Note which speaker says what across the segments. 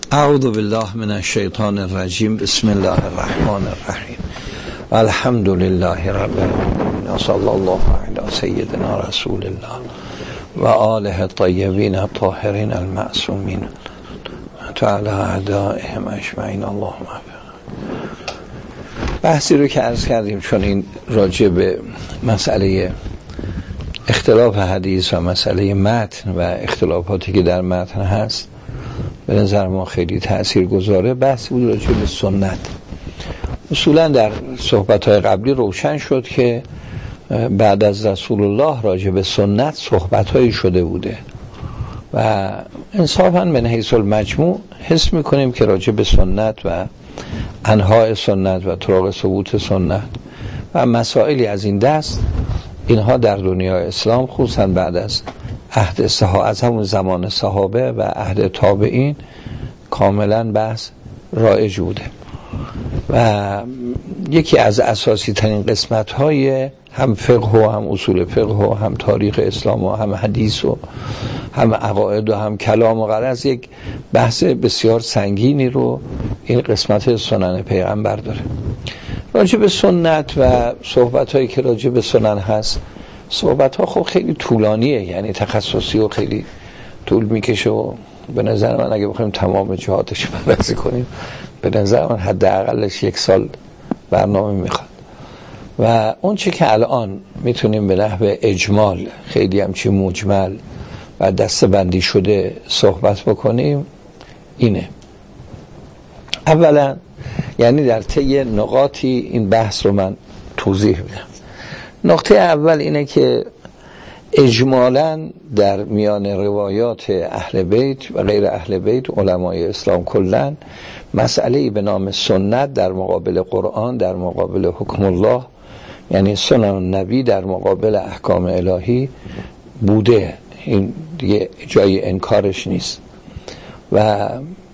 Speaker 1: اعوذ بالله من الشیطان الرجیم. بسم الله الرحمن الرحیم. الحمد لله رب العالمین و صلی الله علی سیدنا رسول الله و آله الطیبین الطاهرین المعصومین و علی اعدائهم اجمعین. اللهم بحثی رو که عرض کردیم، چون این راجع به مسئله اختلاف حدیث و مسئله متن و اختلافاتی که در متن هست به نظر ما خیلی تأثیر گذاره. بحثی بود راجع به سنت. اصولا در صحبت‌های قبلی روشن شد که بعد از رسول الله راجع به سنت صحبت‌هایی شده بوده و انصافاً من حیث المجموع حس می‌کنیم که راجع به سنت و انواع سنت و طرق ثبوت سنت و مسائلی از این دست، اینها در دنیای اسلام خصوصاً بعد از عهد از همون زمان صحابه و عهد تابعین کاملا بحث رایج بوده و یکی از اساسی ترین قسمت های هم فقه و هم اصول فقه و هم تاریخ اسلام و هم حدیث و هم عقاید و هم کلام و غرض، یک بحث بسیار سنگینی رو این قسمت سنن پیغمبر داره. راجع به سنت و صحبت هایی که راجع به سنن هست، صحبت ها خب خیلی طولانیه، یعنی تخصصی و خیلی طول میکشه و به نظر من اگه بخوایم تمام جهاتش بررسی کنیم به نظر من حداقلش 1 سال برنامه میخواد و اون چه که الان میتونیم به نحو اجمال خیلی همچی مجمل و دسته بندی شده صحبت بکنیم اینه. اولا یعنی در طی نقاطی این بحث رو من توضیح میدم. نقطه اول اینه که اجمالاً در میان روایات اهل بیت و غیر اهل بیت علمای اسلام کلاً مسئله‌ای به نام سنت در مقابل قرآن، در مقابل حکم الله، یعنی سنن نبی در مقابل احکام الهی بوده. این دیگه جای انکارش نیست و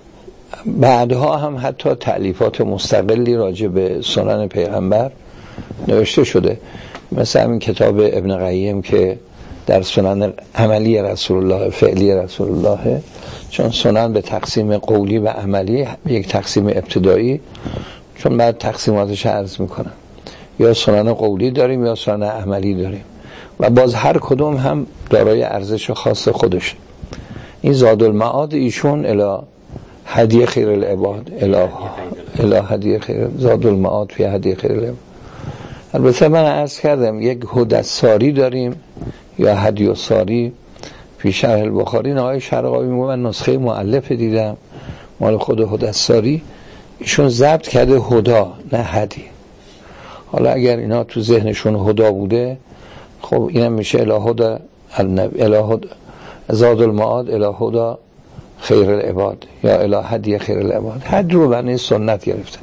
Speaker 1: بعدها هم حتی تألیفات مستقلی راجع به سنن پیغمبر نوشته شده، مثل همین کتاب ابن قیم که در سنن عملی رسول الله فعلی رسول الله، چون سنن به تقسیم قولی و عملی یک تقسیم ابتدایی، چون بعد تقسیماتش عرض میکنم، یا سنن قولی داریم یا سنن عملی داریم و باز هر کدوم هم دارای ارزش خاص خودش. این زاد المعاد ایشون الی هدی خیر العباد، الی هدی خیر، زاد المعاد فی هدی خیر العباد. البته من عرض کردم یک هدساری داریم یا هدیوساری فی شرح البخاری. آقای شرقاوی میگه من نسخه مؤلف دیدم مال خود هدساری، ایشون ضبط کرده هدا نه هدی. حالا اگر اینا تو ذهنشون هدا بوده، خب اینم میشه الی هدا النبی، الی هدا زاد المعاد الی هدا خیر العباد یا الی هدی خیر العباد. حد رو بنی سنت گرفتن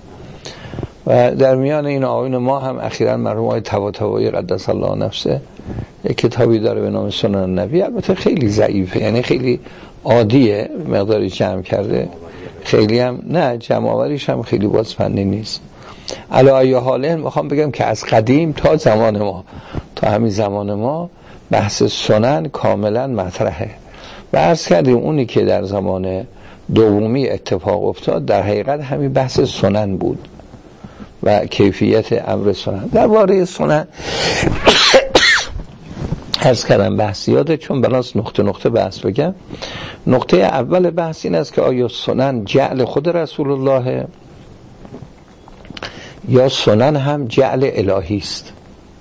Speaker 1: و در میان این آیین ما هم اخیراً مرحوم آقای طباطبایی قدس الله نفسه یک کتابی داره به نام سنن نبی. البته خیلی ضعیفه، یعنی خیلی عادیه، مقداری جمع کرده، خیلی هم نه جمع آوریش هم خیلی بازپندی نیست. علی ای حال میخوام بگم که از قدیم تا زمان ما، تا همین زمان ما بحث سنن کاملا مطرحه و عرض کردیم اونی که در زمان دومی اتفاق افتاد در حقیقت همین بحث سنن بود و کیفیت امر سنن. در باره سنن عرض کردم بحث یاده، چون بلاس نقطه نقطه بحث بگم. نقطه اول بحث این است که آیا سنن جعل خود رسول الله یا سنن هم جعل الهی است؟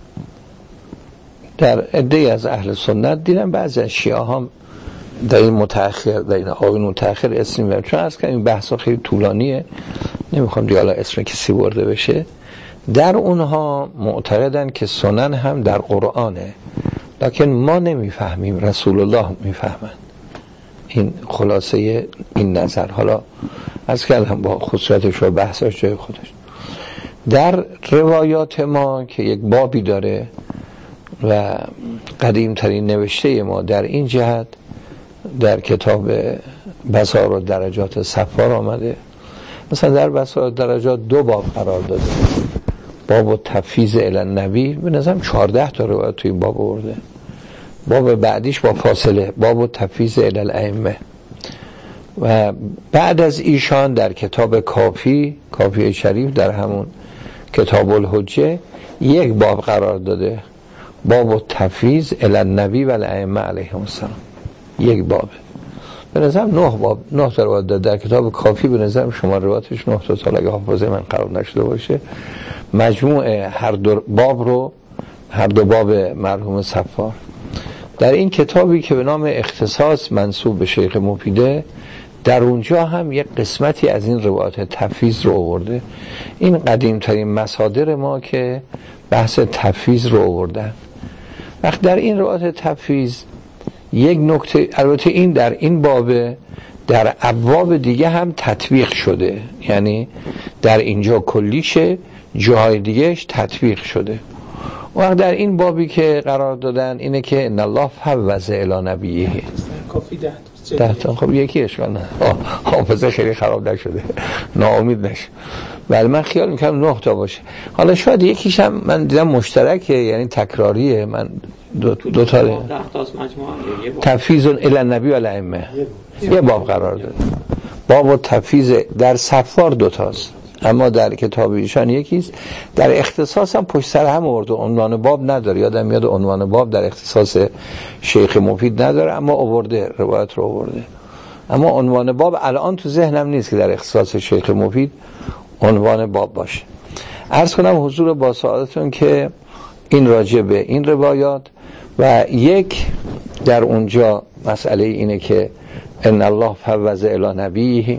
Speaker 1: در عده از اهل سنت دیدم بعضی از شیعه هم در این متأخر، در این آقایون متأخر اسم میبرن، چون عرض کردم این بحث خیلی طولانیه، نمیخوام دیگه حالا اسم کسی برده بشه. در اونها معتقدن که سنن هم در قرآنه، لکن ما نمیفهمیم، رسول الله میفهمن. این خلاصه این نظر. حالا از کردم با خصوصیتش و بحثش جای خودش. در روایات ما که یک بابی داره و قدیم ترین نوشته ما در این جهت در کتاب بصائر الدرجات صفار آمده. مثلا در بصائر الدرجات 2 باب قرار داده، باب تفویض الی النبی، به نظرم 14 تا روایت توی این باب آورده. باب بعدیش با فاصله باب تفویض الی الائمه و بعد از ایشان در کتاب کافی شریف در همون کتاب الحجه یک باب قرار داده، باب التفویض الی النبی و الائمه علیهم السلام. یک باب به نظرم 9 تا روایت داده در کتاب کافی. به نظرم شما روایتش 9 تا اگه حافظه من خراب نشده باشه. مجموع هر دو باب مرحوم صفار در این کتابی که به نام اختصاص منسوب به شیخ مفیده، در اونجا هم یک قسمتی از این روایت تفویض رو آورده. این قدیمترین مصادر ما که بحث تفویض رو آوردن. وقت در این روایت تفویض یک نکته، البته این در این باب، در ابواب دیگه هم تطبیق شده، یعنی در اینجا کلیشه، جاهای دیگهش تطبیق شده. وقت در این بابی که قرار دادن اینه که ان الله فوض الی نبیه.
Speaker 2: کافی
Speaker 1: 10 تا. خب یکی اشکال نه، حافظه خیلی خراب نشده، ناامید نشه. ولی من خیال میکنم 9 تا باشه. حالا شاید یکیش هم من دیدم مشترکه، یعنی تکراریه. من دو تا تفویض الی النبی و الائمه یه باب قرار داد. باب و تفویض در صفار 2 تاست، اما در کتاب ایشان یکیست. در اختصاص هم پشت سر هم آورده، عنوان باب نداره. یادم میاد عنوان باب در اختصاص شیخ مفید نداره، اما آورده، روایت رو آورده. اما عنوان باب الان تو ذهنم نیست که در اختصاص شیخ مفید عنوان باب باشه. عرض کنم حضور با سعادتون که این راجع به این روایات و یک در اونجا مسئله اینه که ان الله فوض الی نبیه.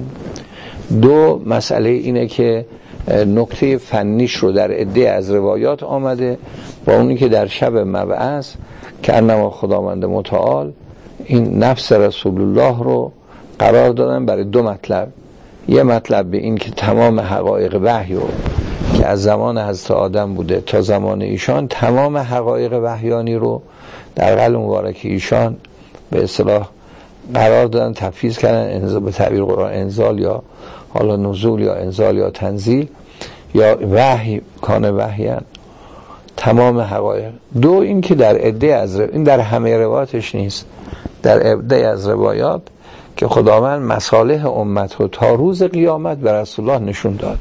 Speaker 1: 2 مسئله اینه که نکته فنیش رو در عده از روایات آمده با اونی که در شب مبعث که انما خداوند متعال این نفس رسول الله رو قرار دادن برای 2 مطلب. یه مطلب به این که تمام حقایق وحی رو که از زمان حضرت آدم بوده تا زمان ایشان، تمام حقایق وحیانی رو در قلب مبارک ایشان به اصطلاح قرار دادن، تفویض کردن، به تعبیر قرآن انزال یا حالا نزول یا انزال یا تنزیل یا وحی کان وحیان، تمام حقایق. 2 این که در عده از این در همه روایاتش نیست، در عده از روایات که خداوند مصالح امت رو تا روز قیامت به رسول الله نشون داد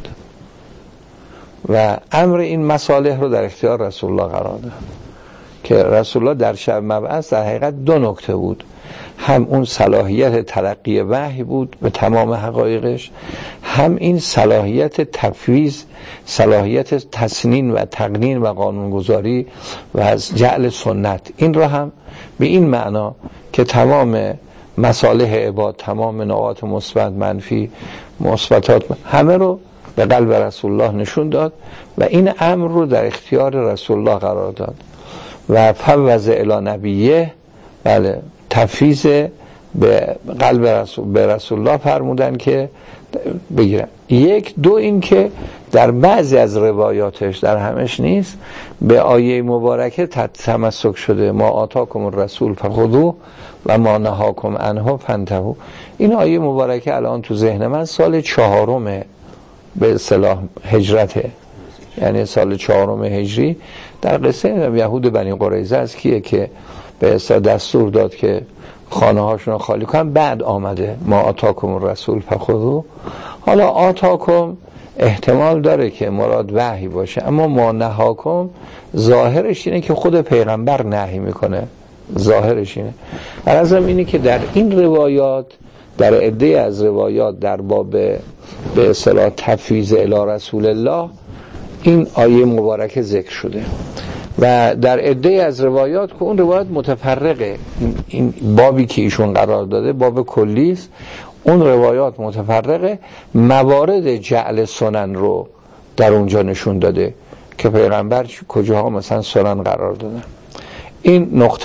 Speaker 1: و امر این مصالح رو در اختیار رسول الله قرار داد که رسول الله در شب مبعث در حقیقت 2 نکته بود. هم اون صلاحیت تلقی وحی بود به تمام حقایقش، هم این صلاحیت تفویض، صلاحیت تسنین و تقنین و قانونگذاری و از جعل سنت. این رو هم به این معنا که تمام مصالح عباد، تمام نقاط مثبت منفی مثبتات همه رو به قلب رسول الله نشون داد و این امر رو در اختیار رسول الله قرار داد و فوض الی نبیه. بله، تفویض به قلب رسول الله فرمودن که بگیرن. 1 2 این که در بعضی از روایاتش، در همش نیست، به آیه مبارکه تمسک شده، ما آتاکم الرسول فخذوه و ما نهاکم عنه فانتهوا. این آیه مبارکه الان تو ذهن من سال 4 به اصطلاح هجرته، یعنی سال 4 هجری، در قصه یهود بنی قریظه است که به اصطلاح دستور داد که خانه هاشون رو خالی کنن. بعد آمده ما آتاکم الرسول فخذوه. حالا آتاکم احتمال داره که مراد وحی باشه، اما ما نهاکم ظاهرش اینه که خود پیغمبر نهی میکنه، ظاهرش اینه. غرضم اینه که در این روایات، در عده از روایات در باب به اصطلاح تفویض الی رسول الله این آیه مبارکه ذکر شده و در عده از روایات که اون روایت متفرقه. این بابی که ایشون قرار داده باب کلی است، اون روایات متفرقه، موارد جعل سنن رو در اونجا نشون داده که پیغمبر کجاها مثلا سنن قرار دادن. این نقطه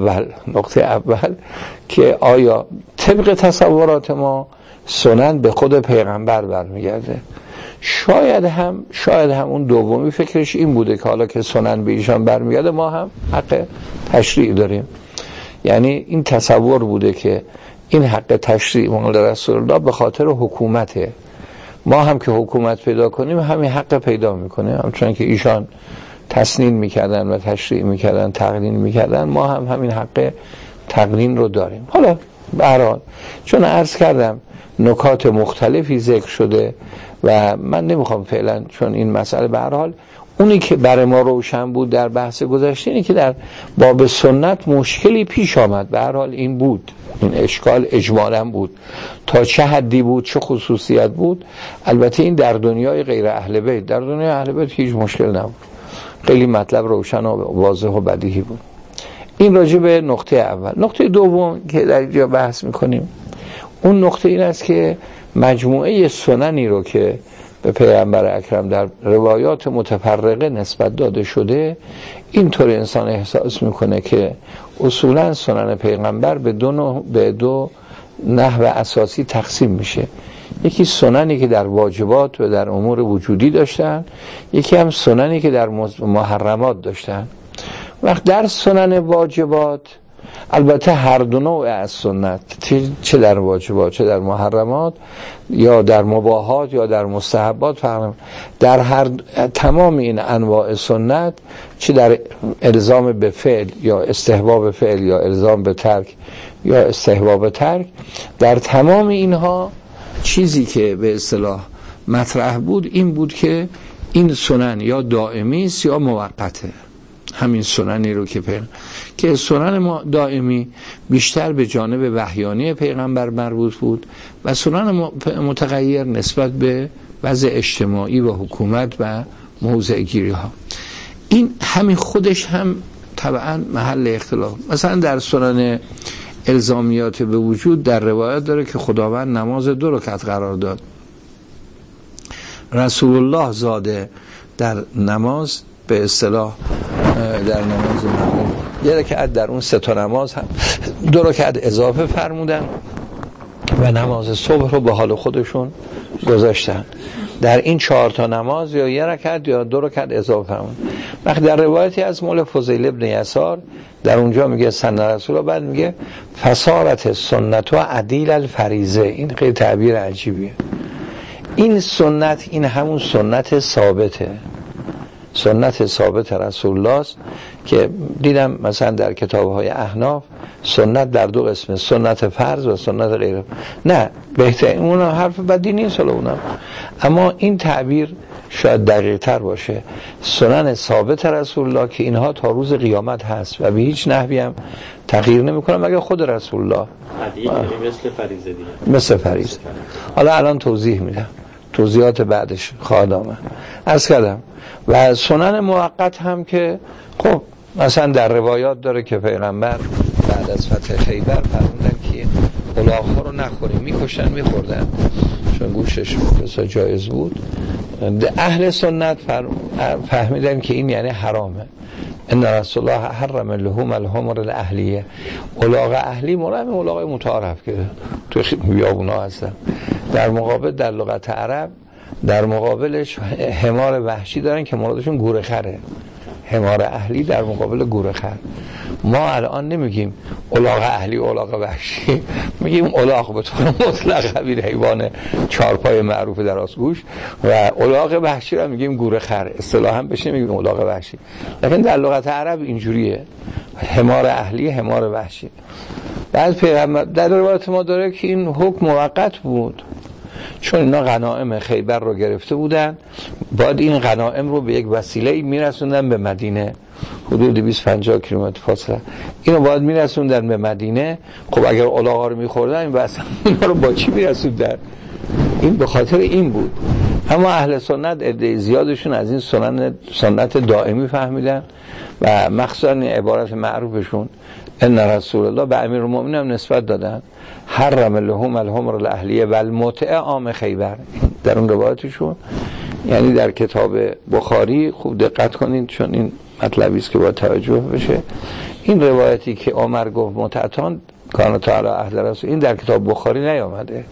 Speaker 1: اول که آیا طبق تصورات ما سنن به خود پیغمبر برمیگرده. شاید هم اون دومی فکرش این بوده که حالا که سنن به ایشان برمیگرده ما هم حق تشریع داریم، یعنی این تصور بوده که این حق تشریع مال رسول الله به خاطر حکومته، ما هم که حکومت پیدا کنیم همین حق پیدا میکنه، همچون که ایشان تسنین میکردن و تشریع میکردن، تقنین میکردن، ما هم همین حق تقنین رو داریم. حالا به هر حال چون عرض کردم نکات مختلفی ذکر شده و من نمیخوام فعلا، چون این مسئله به هر حال اونی که برای ما روشن بود در بحث گذشته اینه که در باب سنت مشکلی پیش آمد. به هر حال این بود، این اشکال اجمالا بود. تا چه حدی بود، چه خصوصیت بود، البته این در دنیای غیر اهل بیت. در دنیای اهل بیت هیچ مشکل نبود، خیلی مطلب روشن و واضح و بدیهی بود. این راجع به نقطه اول. نقطه دوم که در اینجا بحث میکنیم اون نقطه این است که مجموعه سننی رو که به پیغمبر اکرم در روایات متفرقه نسبت داده شده، اینطور انسان احساس میکنه که اصولا سنن پیغمبر به دو نحو اساسی تقسیم میشه. یکی سننی که در واجبات و در امور وجودی داشتن، یکی هم سننی که در محرمات داشتن. وقت در سنن واجبات البته هر دو نوع از سنت، چه در واجبات چه در محرمات یا در مباحات یا در مستحبات، در هر تمام این انواع سنت، چه در الزام به فعل یا استحباب فعل یا الزام به ترک یا استحباب ترک، در تمام اینها چیزی که به اصطلاح مطرح بود این بود که این سنن یا دائمی است یا موقته. همین سننی رو که سنن دائمی بیشتر به جانب وحیانی پیغمبر مربوط بود و سنن متغیر نسبت به وضع اجتماعی و حکومت و موضع گیری ها. این همین خودش هم طبعا محل اختلاف. مثلا در سنن الزامیات به وجود در روایت داره که خداوند نماز 2 رکعت قرار داد. رسول الله زاده در نماز به اصطلاح در نماز مغرب 1 رکعت در اون 3 تا نماز هم 2 رکعت اضافه فرمودن و نماز صبح رو به حال خودشون گذاشتن. در این 4 تا نماز یا 1 رکعت یا 2 رکعت اضافه فرمودن. وقتی در روایتی از مولى فضیل ابن یسار در اونجا میگه سن رسول الله، بعد میگه فصارت سنت و عدیل الفریضه. این خیلی تعبیر عجیبیه. این سنت، این همون سنت ثابته، سنت ثابت رسول الله است که دیدم مثلا در کتاب‌های احناف سنت در 2 قسمه، سنت فرض و سنت غیر. نه بهتر، اون حرف بدی نیست اونم، اما این تعبیر شاید دقیق تر باشه. سنن ثابت رسول الله که اینها تا روز قیامت هست و به هیچ نحوی هم تغییر نمی‌کنه مگر خود رسول الله.
Speaker 2: مثل فریضه دیگه،
Speaker 1: مثل فریضه. حالا الان توضیح میدم، توضیحات بعدش خواهد آمد. عرض کردم و سنن موقت هم که خب مثلا در روایات داره که پیغمبر بعد از فتح خیبر فرمودن که الاغ‌ها رو نخوریم، میکشتن میخوردن چون گوشش بسیار جایز بود. اهل سنت فهمیدن که این یعنی حرامه. ان رسول الله حرم لحوم الحمر الاهلیه. الاغ اهلی مراد الاغ متعارف که تو بیابونا هستن. در مقابل در لغت عرب در مقابلش حمار وحشی دارن که مرادشون گورخره. حمار اهلی در مقابل گورخر. ما الان نمیگیم الاغ اهلی الاغ وحشی، میگیم الاغ به طور مطلق، همین حیوان 4 پای معروف درازگوش، و الاغ وحشی رو میگیم گورخر. اصطلاحا بشه میگیم الاغ وحشی، لیکن در لغت عرب اینجوریه، حمار اهلی حمار وحشی. بعد پیغمبر در روایت ما داره که این حکم موقت بود، چون اینا غنایم خیبر رو گرفته بودن، بعد این غنایم رو به یک وسیله میرسوندن به مدینه، حدود 250 کیلومتر فاصله، اینو باید میرسوندن به مدینه. خب اگر الاغا رو میخوردن این واسه اینا رو با چی میرسوندن؟ این به خاطر این بود. اما اهل سنت عده زیادشون از این سنت دائمی فهمیدن و مخصوصا این عبارت معروفشون ان رسول الله به امیرالمومنین هم نسبت دادن، حرم لحوم الحمر الاهلیه و المتع عام خیبر. در اون روایتشون، یعنی در کتاب بخاری خوب دقت کنید چون این مطلبی است که باید توجه بشه. این روایتی که عمر گفت متعتان کان تعالی اهل رسول، این در کتاب بخاری نیامده،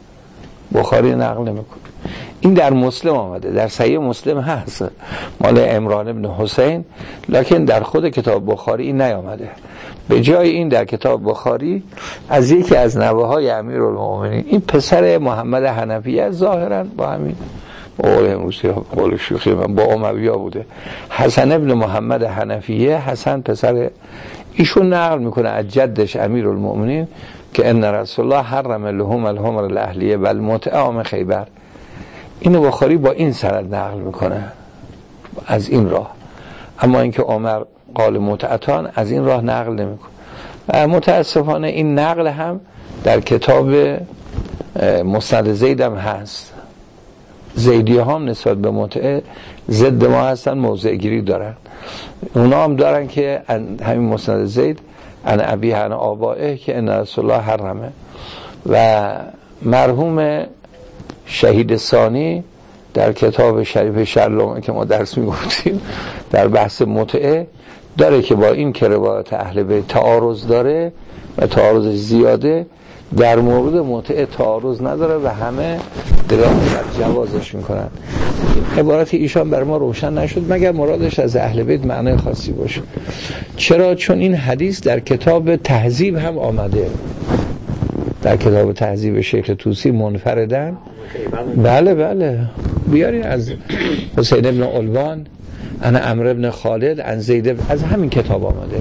Speaker 1: بخاری نقل نمیکنه. این در مسلم آمده، در صحیح مسلم هست مال عمران ابن حسین، لکن در خود کتاب بخاری این نیامده. به جای این در کتاب بخاری از یکی از نوه‌های امیرالمومنین، این پسر محمد حنفیه، ظاهرا با همین قول امروزی قول شوخی من با اموی‌ها بوده، حسن ابن محمد حنفیه، حسن پسر ایشون نقل میکنه از جدش امیرالمؤمنین که ان رسول الله حرم لحوم الحمر الاهلیه و المتع عام خیبر. اینو بخاری با این سند نقل میکنه از این راه، اما اینکه عمر قال متعتان از این راه نقل نمیکنه. و متاسفانه این نقل هم در کتاب مسند زید هم هست. زیدی هم نسبت به متعه ضد ما هستن، موضع گیری دارن. اونا هم دارن که همین مسند زید ان ابی عن آبائه که ان رسول الله حرمه. و مرحوم شهید ثانی در کتاب شریف شرلومه که ما درس میگفتیم در بحث متعه داره که با این که روایت اهل بیت تعارض داره و تعارض زیاده، در مورد متعه تعارض نداره و همه دلالت بر جوازش میکنن. عبارت ایشان بر ما روشن نشد مگر مرادش از اهل بیت معنای خاصی باشه. چرا؟ چون این حدیث در کتاب تهذیب هم آمده، در کتاب تهذیب شیخ طوسی منفردن. بله بیاری از حسین ابن علوان انا عمرو ابن خالد عن زید، از همین کتاب آمده.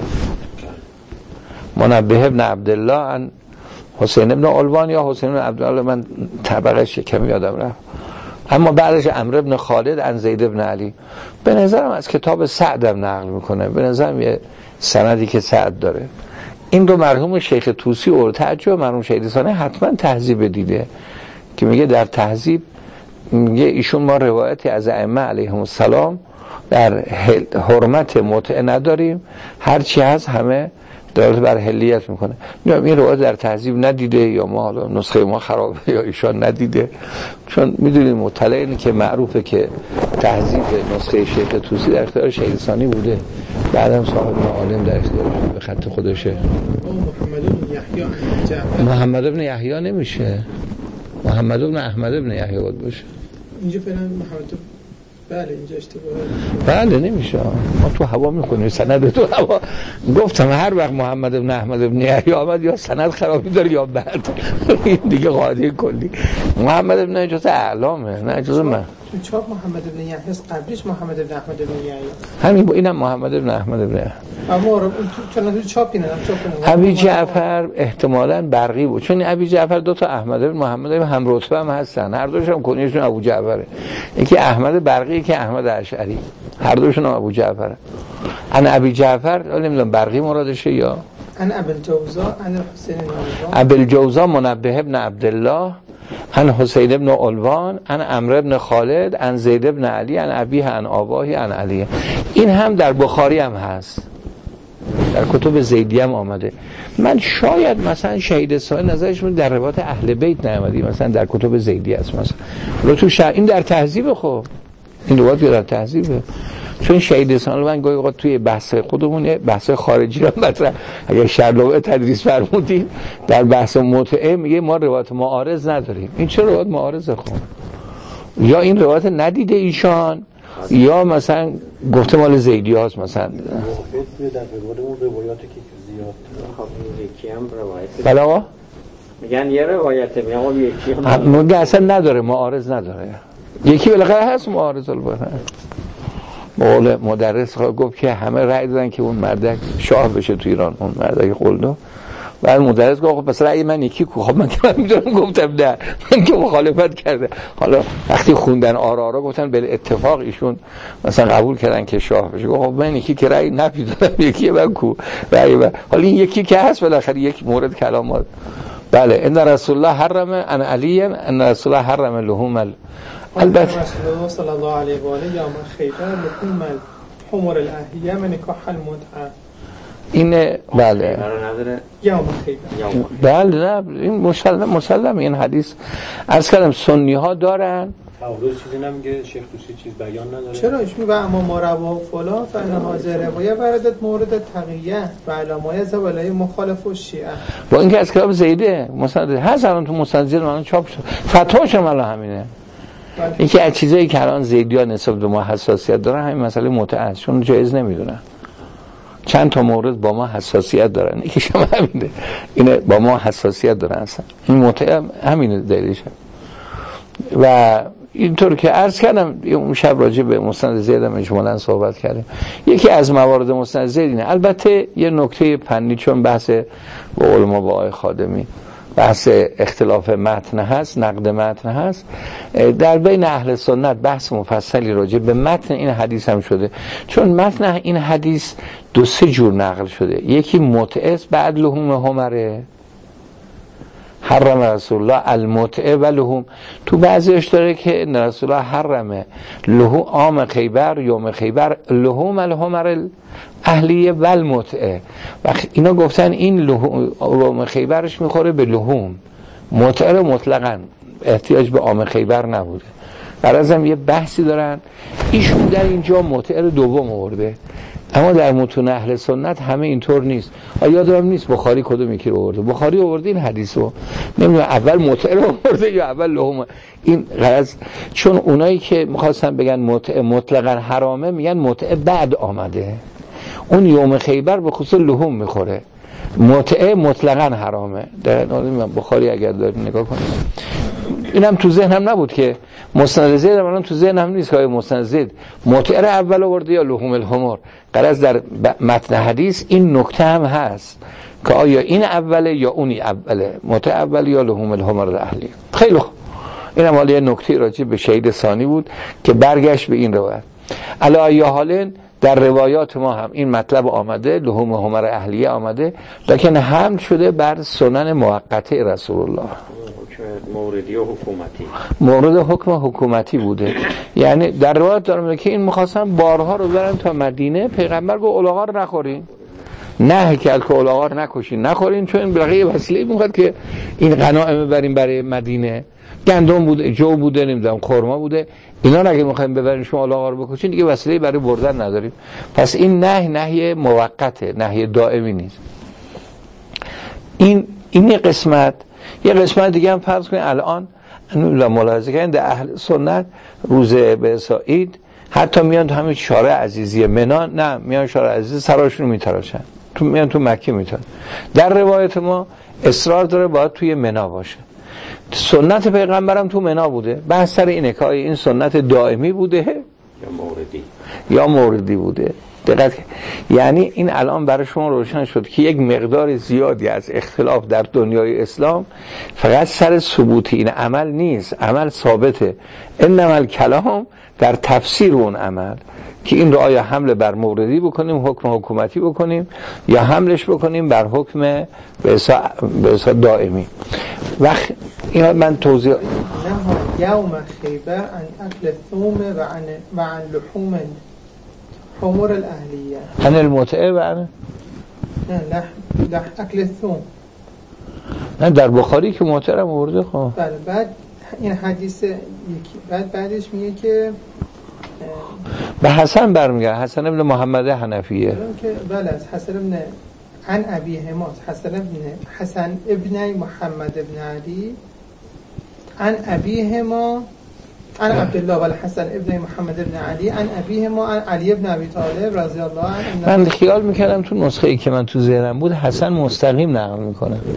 Speaker 1: منبه ابن عبدالله عن حسین ابن علوان یا حسین ابن عبدالله، من طبقش کمی یادم رفت، اما بعدش عمرو ابن خالد عن زید ابن علی. به نظرم از کتاب سعد هم نقل میکنه، به نظرم یه سندی که سعد داره. این رو مرحوم شیخ طوسی اور تعجب مرحوم شهید ثانی حتما تهذیب دیده که میگه در تهذیب میگه ایشون ما روایتی از ائمه علیهم السلام در حرمت متعه نداریم، هرچی هست همه دلالت بر حلیت میکنه. این روایت در تهذیب ندیده یا ما حالا نسخه ما خرابه یا ایشان ندیده، چون میدونید مطلعین که معروفه که تهذیب نسخه شیخ طوسی در اختیار شهید ثانی بوده، بعدم صاحب معالم در اختیارش به خط خودشه. محمد بن یحیی نمیشه، محمد بن احمد بن یحیی باید باشه.
Speaker 3: اینجا فعلا محمد، بله اینجا اشتباهه.
Speaker 1: بله نمیشه، ما تو هوا میکنیم سند تو هوا. گفتم هر وقت محمد بن احمد بن یحیی آمد یا سند خرابی داره یا بعد این دیگه قاعده کلی. محمد بن اجازه اعلامه، نه اجازه من
Speaker 3: تو چاپ محمد بن یحیی است، قبلیش محمد بن احمد بن یحیی.
Speaker 1: همین با اینم محمد بن احمد بن یحیی.
Speaker 3: اما تو چاپ اینه
Speaker 1: ابی جعفر احتمالاً برقی بود، چون ابی جعفر دو تا احمد بن محمد هم رتبه هم هستن، هر دوشون هم کنیشون ابو جعفره. یکی احمد برقی که احمد اشعری، هر دوشون هم ابو جعفره. انا ابی جعفر نمیدونم برقی مرادشه یا
Speaker 3: ان ابو الجوزا ان حسین بن
Speaker 1: ابو الجوزا منبه ابن عبدالله ان حسین ابن علوان ان عمرو ابن خالد ان زید ابن علی ان ابیه ان آباهی ان علی. این هم در بخاری هم هست، در کتب زیدی هم آمده. من شاید مثلا شهید ثانی نظرش در روایت اهل بیت نیامدی، مثلا در کتب زیدی است مثلا تو این در تهذیب. خب این روایت در تهذیبه، چون شهید ثانی من گاهی اوقات توی بحث خودمون بحث خارجی رو مثلا اگه شرلوه تدریس فرمودیم در بحث متعه میگه ما روایت معارض نداریم. این چه روایت معارضه؟ خب یا این روایت ندیده ایشان یا مثلا گفته مال زیدی هاست مثلا.
Speaker 2: در روایاتی که زیاد یکی هم روایت
Speaker 1: بله آقا
Speaker 2: میگن یه روایت میگم یکی
Speaker 1: هم اصلا نداره، معارض نداره. یکی بالاخره هست معارض البته. مول مدرس گفت که همه رأی دادن که اون مردک شاه بشه تو ایران، اون مردک قلدو. بعد مدرس گفت پس رأی من یکی کو. خب من که میدونم گفتم نه، من که مخالفت کرده. حالا وقتی خوندن آرا گفتن به اتفاق ایشون مثلا قبول کردن که شاه بشه. خب من یکی که رأی نمیدادم، یکی من کو رأی من. حالا این یکی که هست بالاخره یک مورد کلامات. بله ان رسول الله حرم ان علی ان رسول الله حرم لحوم البته
Speaker 3: رسول الله صلی الله علیه و آله یوم خیبر لحوم الحمر الاهلیه من نکاح المتعه.
Speaker 1: این بله
Speaker 3: یوم خیبر
Speaker 1: بله نه این مسلم این حدیث از کلم سنی ها دارن.
Speaker 2: تعارض چیزی نمیگه شیخ طوسی چیز بیان نداره.
Speaker 3: چرا ایش میگه اما ما روا فلان فان حاضر روایه بردت مورد تقیه و علامه زبلای مخالف و شیعه.
Speaker 1: با اینکه از کتاب زیده مسند هست، الان تو مسند زید الان چاپ شد، فتواش هم الان همینه. یکی از چیزایی که الان زیدی‌ها نسبت به ما حساسیت دارن همین مسئله متعه است، چون جایز نمیدونن. چند تا مورد با ما حساسیت دارن، یکیش هم همینه، اینه با ما حساسیت دارن اصلا. این متعه همینه دلیلش. و اینطور که عرض کردم اون شب راجع به مسند زید هم اجمالاً صحبت کردیم. یکی از موارد مسند زید اینه. البته یه نکته فنی، چون بحث با علما با آقای خادمی بحث اختلاف متن هست، نقد متن هست، در بین اهل سنت بحث مفصلی راجع به متن این حدیث هم شده، چون متن این حدیث 2-3 جور نقل شده. یکی متعه بعد لحوم حمره، حرم رسول الله المتعه و لحوم. تو بعضیش داره که رسول الله حرمه لحوم عام خیبر، یوم خیبر، لحوم الحمر اهلیه و المتعه. و اینا گفتن این لحوم خیبرش میخوره به لحوم، متعه رو مطلقاً احتیاج به عام خیبر نبوده. برازم یه بحثی دارن، ایشون در اینجا متعه رو دوم آورده، اما در متون اهل سنت همه اینطور نیست. یادم نیست بخاری کدوم یکی رو آورده. بخاری آورده این حدیثو، نمیدونم اول متعه رو آورده یا اول لحوم. این غرض، چون اونایی که می‌خواستن بگن متعه مطلقاً حرامه میگن متعه بعد آمده، اون یوم خیبر به خصوص لحوم میخوره، متعه مطلقاً حرامه. در بخاری اگر دارید نگاه کنید، اینم تو ذهنم نبود که مسند زید، الان تو ذهنم نیست که مسند زید متعه رو اول آورده یا لحوم الحمر. غرض در متن حدیث این نکته هم هست که آیا این اوله یا اونی اوله، متعه اول یا لحوم الحمر اهلی. خیلی خوب، اینم حالا یه نکته راجع به شهید ثانی بود که برگشت به این روایت. علی ای حال در روایات ما هم این مطلب آمده، لحوم حمر اهلیه آمده، لکن حمل شده بر سنن موقته رسول الله،
Speaker 2: موردی و حکومتی،
Speaker 1: مورد حکم حکومتی بوده. یعنی در روایت دارم که این می‌خواستن بارها رو برن تا مدینه، پیغمبر گفت الاغا رو نخورین، نه که الاغا رو نکشین، نخورین، چون این بقیه وسیله میخواد که این غنایم ببریم برای مدینه، گندم بوده، جو بوده، نمیدونم خرما بوده، اینا رو اگه میخوایم ببرین شما الاغا رو بکشین دیگه وسیله برای بردن نداریم. پس این نهی موقته، نهی دائمی نیست. این قسمت. یه قسمت دیگه هم فرض کنید الان ملاحظه کنید در اهل سنت روز به عید حتی میان تو همین شارع عزیزی منا، نه میان شارع عزیزی سراشون رو میتراشن، میان تو مکه میتراشن. در روایت ما اصرار داره باید توی منا باشه. سنت پیغمبرم تو منا بوده. بحث سر اینه که این سنت دائمی بوده یا موردی بوده. دقیق. یعنی این الان برای شما روشن شد که یک مقدار زیادی از اختلاف در دنیای اسلام فقط سر ثبوت این عمل نیست، عمل ثابته. انما الکلام در تفسیر اون عمل، که این رو آیا حمل بر موردی بکنیم، حکم حکومتی بکنیم، یا حملش بکنیم بر حکم به اصلا دائمی. وقت این من توضیح
Speaker 3: یوم خیبر عن اکل ثوم و عن لحوم حمر الاهلیه،
Speaker 1: عن المتعه و عن
Speaker 3: نه اکل ثوم.
Speaker 1: نه در بخاری که متعه رو آورده. خب
Speaker 3: بله. بعد این حدیث یکی بعدش میگه که
Speaker 1: به حسن برمیگرده، حسن ابن محمد حنفیه
Speaker 3: که بله از حسن ابن عن ابی حماس، حسن ابن محمد ابن علی عن ابی حما عن عبدالله والحسن ابن محمد ابن علی عن ابی حما عن علی ابن ابی طالب رضی الله عنه.
Speaker 1: من خیال میکردم تو نسخه ای که من تو ذهنم بود حسن مستقیم نقل میکنه،
Speaker 3: نه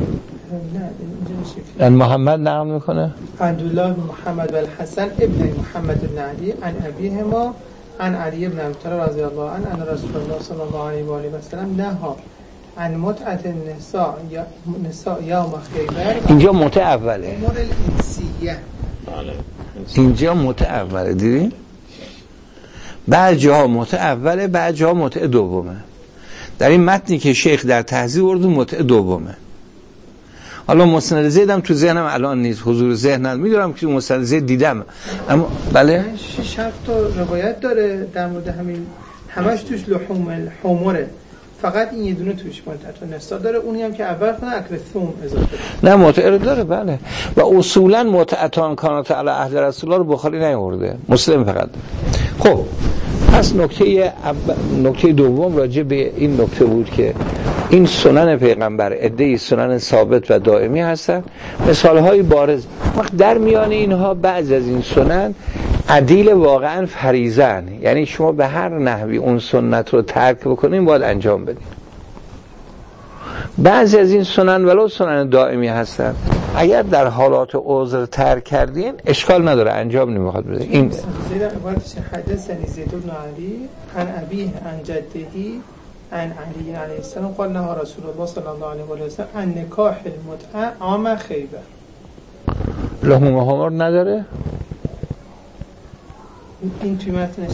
Speaker 1: ان محمد نقل میکنه
Speaker 3: عبدالله محمد والحسن ابن محمد ابن علی عن ابی حما عن علی ابن ابی طالب رضی الله عنه ان رسول الله صلی الله علیه و آله و سلم نهى عن متعة النساء یوم خیبر.
Speaker 1: اینجا متعه اوله،
Speaker 3: امور الانسیه،
Speaker 1: اینجا متعه اوله، دیدی؟ بعد جاها متعه اوله، بعد جاها متعه دومه. در این متنی که شیخ در تهذیب آورد متعه دومه. حالا مسند زیدم تو ذهنم الان نیست، حضور ذهنم میدونم که مسند زید دیدم، اما بله
Speaker 3: 6-7 تا روایت داره در مورد همین، همش توش لحوم الحمره، فقط این یه دونه توش متعه نسا داره، اونی هم که اول خونه اکل ثوم اضافه
Speaker 1: نه متعه داره. بله. و اصولا متعتان کانات علی عهد رسول الله رو بخاری نیاورده، مسلم فقط. خب پس نکته دوم راجع به این نکته بود که این سنن پیغمبر عده‌ای سنن ثابت و دائمی هستن، مثالهای بارز. وقت در میان اینها بعض از این سنن عدیل واقعا فریضه‌ن، یعنی شما به هر نحوی اون سنت رو ترک بکنین باید انجام بدین. بعضی از این سنن ولو سنن دائمی هستن، اگر در حالات عذر ترک کردین اشکال نداره، انجام نمیخواد بده. این
Speaker 3: زید عبارتش حدثنی زید بن علی عن ابیه عن جدهی عن علی علیه السلام قال نهى رسول الله صلی الله علیه و سلم عن نکاح المتعه عام خیبر.
Speaker 1: لحوم حمر نداره؟
Speaker 3: این توی متنش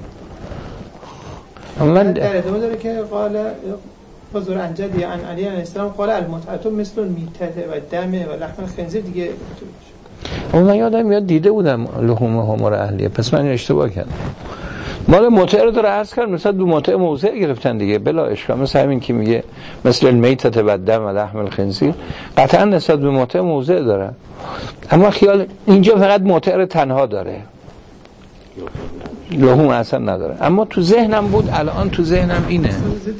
Speaker 1: من
Speaker 3: در ادامه داره که قال حضور عن جدهی عن علی علیه السلام قال المتعه مثل المیته و دم و لحم الخنزیر دیگه.
Speaker 1: من یادم دیده بودم لحوم حمر اهلیه، پس من اشتباه کردم. مال متعه رو داره عرض کرد، مثلا دو متعه موضع گرفتن دیگه بلا اشکال، مثل همین که میگه مثل المیته و دم و لحم الخنزیر، قطعا نسبت به متعه موضع داره، اما خیال اینجا فقط متعه رو تنها داره، لحوم اصلا نداره. اما تو ذهنم بود، الان تو ذهنم اینه،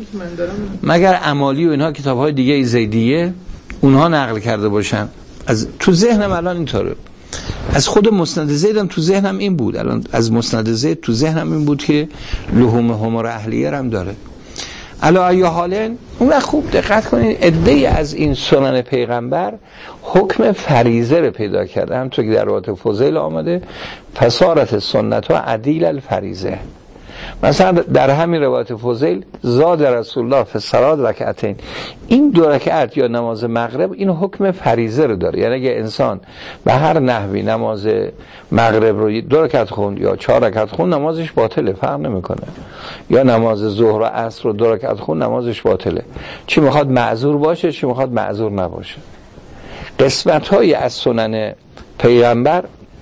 Speaker 1: مگر عمالی و اینها کتاب‌های دیگه زیدیه اونها نقل کرده باشن، از تو ذهنم الان اینطوره. از خود مسند زیدم تو ذهنم این بود، الان از مسند زید تو ذهنم این بود که لحوم حمر اهلیه هم داره. علی ای حال اون خوب دقت کنید، عده‌ای از این سنن پیغمبر حکم فریضه رو پیدا کرده، همونطور که در روایت فضیل آمده فصارت سنت ها عدیل الفریضه. مثلا در همین روایت فضیل زاد رسول الله فی الصلاه رکعتین، این 2 رکعت یا نماز مغرب این حکم فریضه رو داره، یعنی اگه انسان به هر نحوی نماز مغرب رو 2 رکعت خوند یا 4 رکعت خوند نمازش باطله، فرق نمیکنه، یا نماز ظهر و عصر رو 2 رکعت خوند نمازش باطله، چی میخواد معذور باشه چی میخواد معذور نباشه. قسمت های از سنن پیغمبر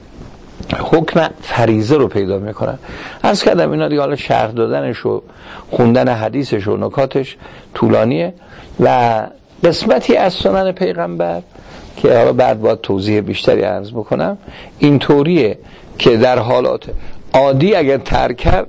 Speaker 1: حکم فریضه رو پیدا میکنن. عرض کردم اینا دیگه حالا شرح دادنش و خوندن حدیثش و نکاتش طولانیه، و قسمتی از سنن پیغمبر که حالا بعد باید توضیح بیشتری عرض بکنم اینطوریه که در حالات عادی اگر ترک کرد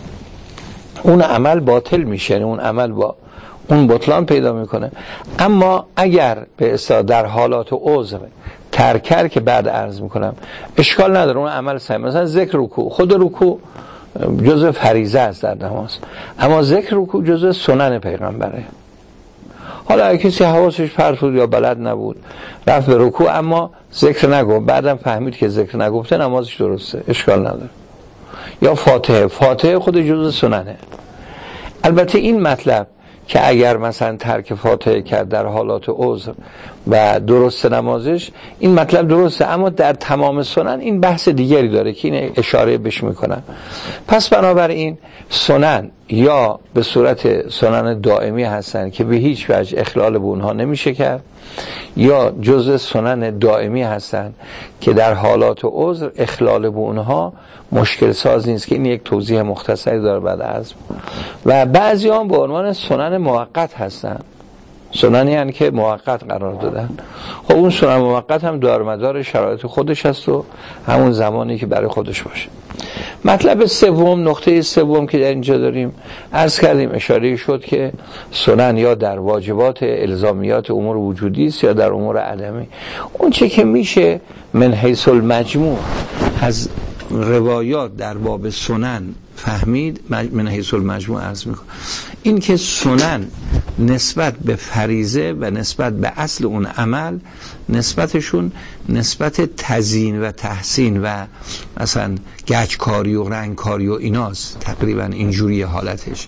Speaker 1: اون عمل باطل میشه، اون عمل با اون بطلان پیدا میکنه. اما اگر به اصطلاح در حالات عذر ترک کرد که بعد عرض میکنم اشکال نداره، اون عمل صحیح. مثلا ذکر رکوع، خود رکوع جزء فریضه است در نماز، اما ذکر رکوع جزء سنن پیغمبره. حالا اگه کسی حواسش پرت بود یا بلد نبود رفت به رکوع اما ذکر نگفت، بعدم فهمید که ذکر نگفته نمازش درسته، اشکال نداره. یا فاتحه خود جزء سننه. البته این مطلب که اگر مثلا ترک فاتحه کرد در حالات عذر و درست نمازش، این مطلب درسته، اما در تمام سنن این بحث دیگری داره که این اشاره بهش میکنم. پس بنابراین سنن یا به صورت سنن دائمی هستن که به هیچ وجه اخلال به اونها نمیشه کرد، یا جزء سنن دائمی هستن که در حالات عذر اخلال به اونها مشکل ساز نیست، که این یک توضیح مختصری داره بعد از. و بعضی هم به عنوان سنن موقت هستن، سننی هستن که موقت قرار دادن. خب اون سنن موقت هم دارمدار شرایط خودش هست و همون زمانی که برای خودش باشه. مطلب سوم، نقطه سوم که در اینجا داریم عرض کردیم، اشاره شد که سنن یا در واجبات الزامیات امور وجودی است یا در امور عدمی. اون چه که میشه من حیث المجموع از روایات در باب سنن فهمید، من حیث المجموع عرض میکنم، این که سنن نسبت به فریضه و نسبت به اصل اون عمل نسبتشون نسبت تزیین و تحسین و مثلا گچکاری و رنگکاری و ایناست، تقریبا اینجوری حالتش.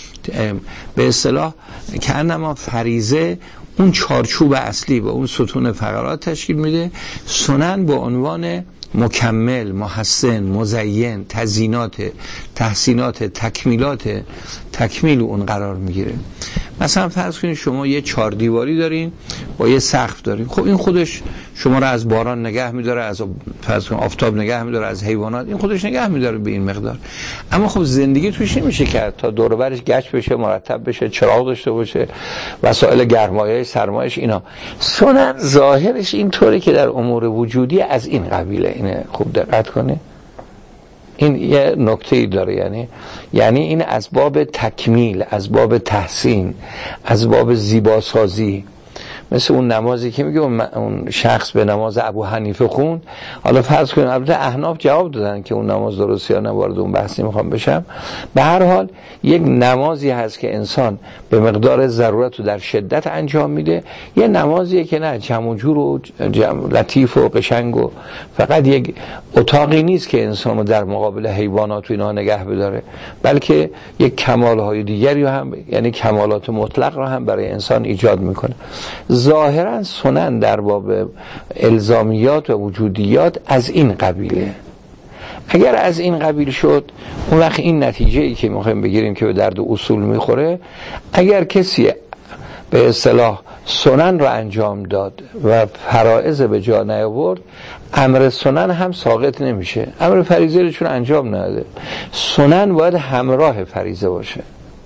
Speaker 1: به اصطلاح که انما فریضه اون چارچوب اصلی و اون ستون فقرات تشکیل میده، سنن به عنوان مکمل، محسن، مزین، تزیینات، تحسینات، تکمیلات، تکمیل اون قرار میگیره. مثلا فرض کنید شما یه 4 دیواری دارین با یه سقف دارین، خب این خودش شما رو از باران نگه میداره، از فرض کنید آفتاب نگه میداره، از حیوانات، این خودش نگه میداره به این مقدار. اما خب زندگی توش نمیشه کرد تا دور و برش گچ بشه، مرتب بشه، چراغ داشته باشه، وسایل گرمایش، سرمایش، اینا. سنن ظاهرش اینطوره که در امور وجودی از این قبیله. اینه خوب دقت کنید، این یه نکته‌ای داره، یعنی این از باب تکمیل، از باب تحسین، از باب زیباسازی. مثل اون نمازی که میگه اون شخص به نماز ابو حنیفه خوند. حالا فرض کنیم البته احناف جواب دادن که اون نماز درست یا نه، وارد اون بحث نمیخوام بشم. به هر حال یک نمازی هست که انسان به مقدار ضرورت رو در شدت انجام میده، یه نمازیه که نه جمع و جور و لطیف و قشنگ و فقط یک اتاقی نیست که انسان رو در مقابل حیوانات و اینا نگه بداره، بلکه یک کمالهای دیگری هم، یعنی کمالات مطلق رو هم برای انسان ایجاد میکنه. ظاهرا سنن در باب الزامیات و وجودیات از این قبیله. اگر از این قبیل شد، اون وقت این نتیجه ای که میخوایم بگیریم که به درد اصول میخوره، اگر کسی به اصطلاح سنن رو انجام داد و فرائض به جا نیاورد، امر سنن هم ساقط نمیشه. امر فریضه رو چون انجام نداده، سنن باید همراه فریضه باشه.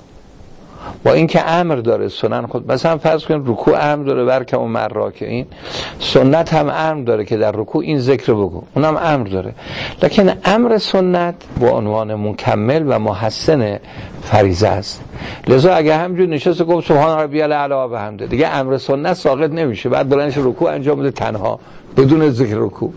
Speaker 1: با اینکه امر داره سنن خود، مثلا فرض کنید رکوع امر داره برکم و مرراکعین، سنت هم امر داره که در رکوع این ذکر بگو، اونم امر داره. لکن امر سنت با عنوان مکمل و محسن فریضه است. لذا اگه همجور نشست گفت سبحان ربی الاعلی و بحمده، دیگه امر سنت ساقط نمیشه، بعد بلندش رکوع انجام بده تنها بدون ذکر رکوع.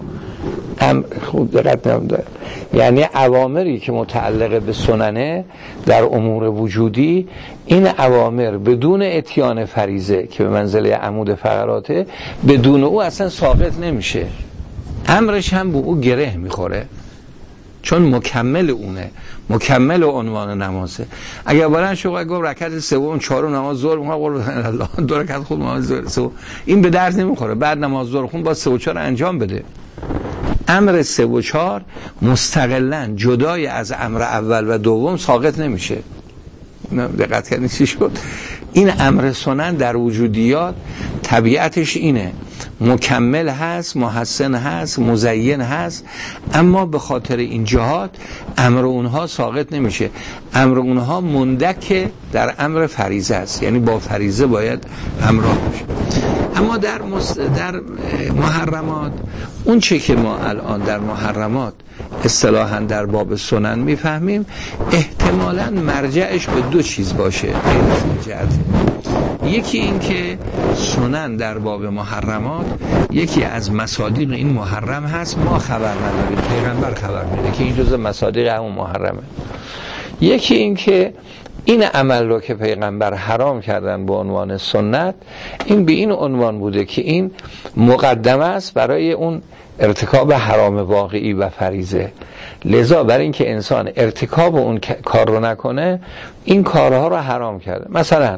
Speaker 1: خوب دقت نمی‌داره. یعنی اوامری که متعلق به سننه در امور وجودی، این اوامر بدون اتیان فریضه که به منزله عمود فقراته، بدون او اصلا ساقط نمیشه، امرش هم به او گره میخوره، چون مکمل اونه، مکمل عنوان نمازه. اگر بلند شو گفت رکعت سوم چهارم نماز ظهر میخوام الله دو رکعت خود نماز ظهر، این به درد نمیخوره. بعد نماز ظهر خون با 3 و 4 انجام بده. امر 3 و 4 مستقلاً جدای از امر اول و دوم ساقط نمیشه. دقت کردین چی شد؟ این امر سنن در وجودیات طبیعتش اینه، مکمل هست، محسن هست، مزین هست، اما به خاطر این جهات امر اونها ساقط نمیشه. امر اونها مندک در امر فریضه است، یعنی با فریضه باید همراه باشه. اما در محرمات، اون چه که ما الان در محرمات اصطلاحاً در باب سنن میفهمیم، احتمالاً مرجعش به 2 چیز باشه. یکی این که سنن در باب محرمات یکی از مصادیق این محرم هست، ما خبر نداریم، پیغمبر خبر میده که این جزء مصادیق همون محرمه. یکی این که این عمل رو که پیغمبر حرام کردن به عنوان سنت، این به این عنوان بوده که این مقدمه است برای اون ارتکاب حرام واقعی و فریضه. لذا برای اینکه انسان ارتکاب اون کار رو نکنه، این کارها رو حرام کرده. مثلا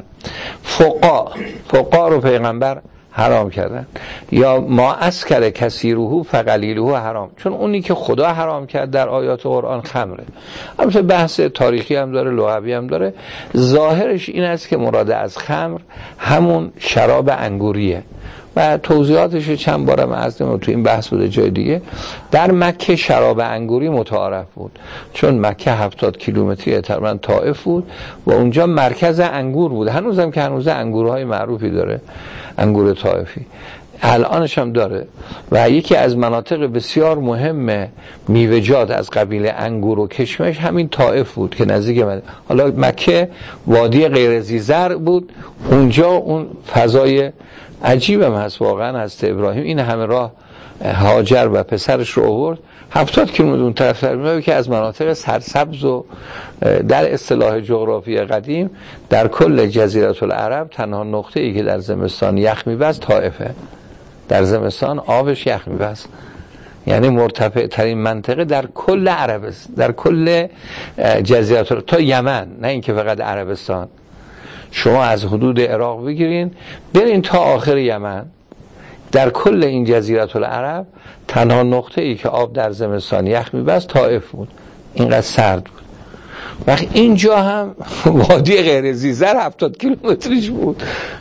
Speaker 1: فقا رو پیغمبر حرام کردن، یا ما اسکر کثیره فقلیله حرام، چون اونی که خدا حرام کرد در آیات قرآن خمره. البته بحث تاریخی هم داره، لغوی هم داره. ظاهرش این است که مراد از خمر همون شراب انگوریه و توضیحاتش چند بارم عرض کردم تو این بحث بوده جای دیگه. در مکه شراب انگوری متعارف بود، چون مکه 70 کیلومتری تقریبا طائف بود و اونجا مرکز انگور بود. هنوزم که هنوز انگورهای معروفی داره، انگور طائفی الانش هم داره و یکی از مناطق بسیار مهم میوه‌جات از قبیل انگور و کشمش همین طائف بود که نزدیک حالا مکه وادی غیر ذی‌زرع بود. اونجا اون فضای عجیبم هست واقعا. حضرت ابراهیم این همه راه هاجر و پسرش رو آورد 70 کیلومتر اون طرف میاد که از مناطق سرسبز و در اصطلاح جغرافی قدیم در کل جزیره العرب تنها نقطه‌ای که در زمستان یخ می‌بست طائفه. در زمستان آبش یخ می‌بست، یعنی مرتفع ترین منطقه در کل عربستان، در کل جزیره تا یمن، نه اینکه فقط عربستان. شما از حدود عراق بگیرین برین تا آخر یمن، در کل این جزیره العرب تنها نقطه ای که آب در زمستان یخ می‌بست طائف بود، اینقدر سرد بود. وقتی اینجا هم وادی غیر ذی‌زرع 70 کیلومتریش بود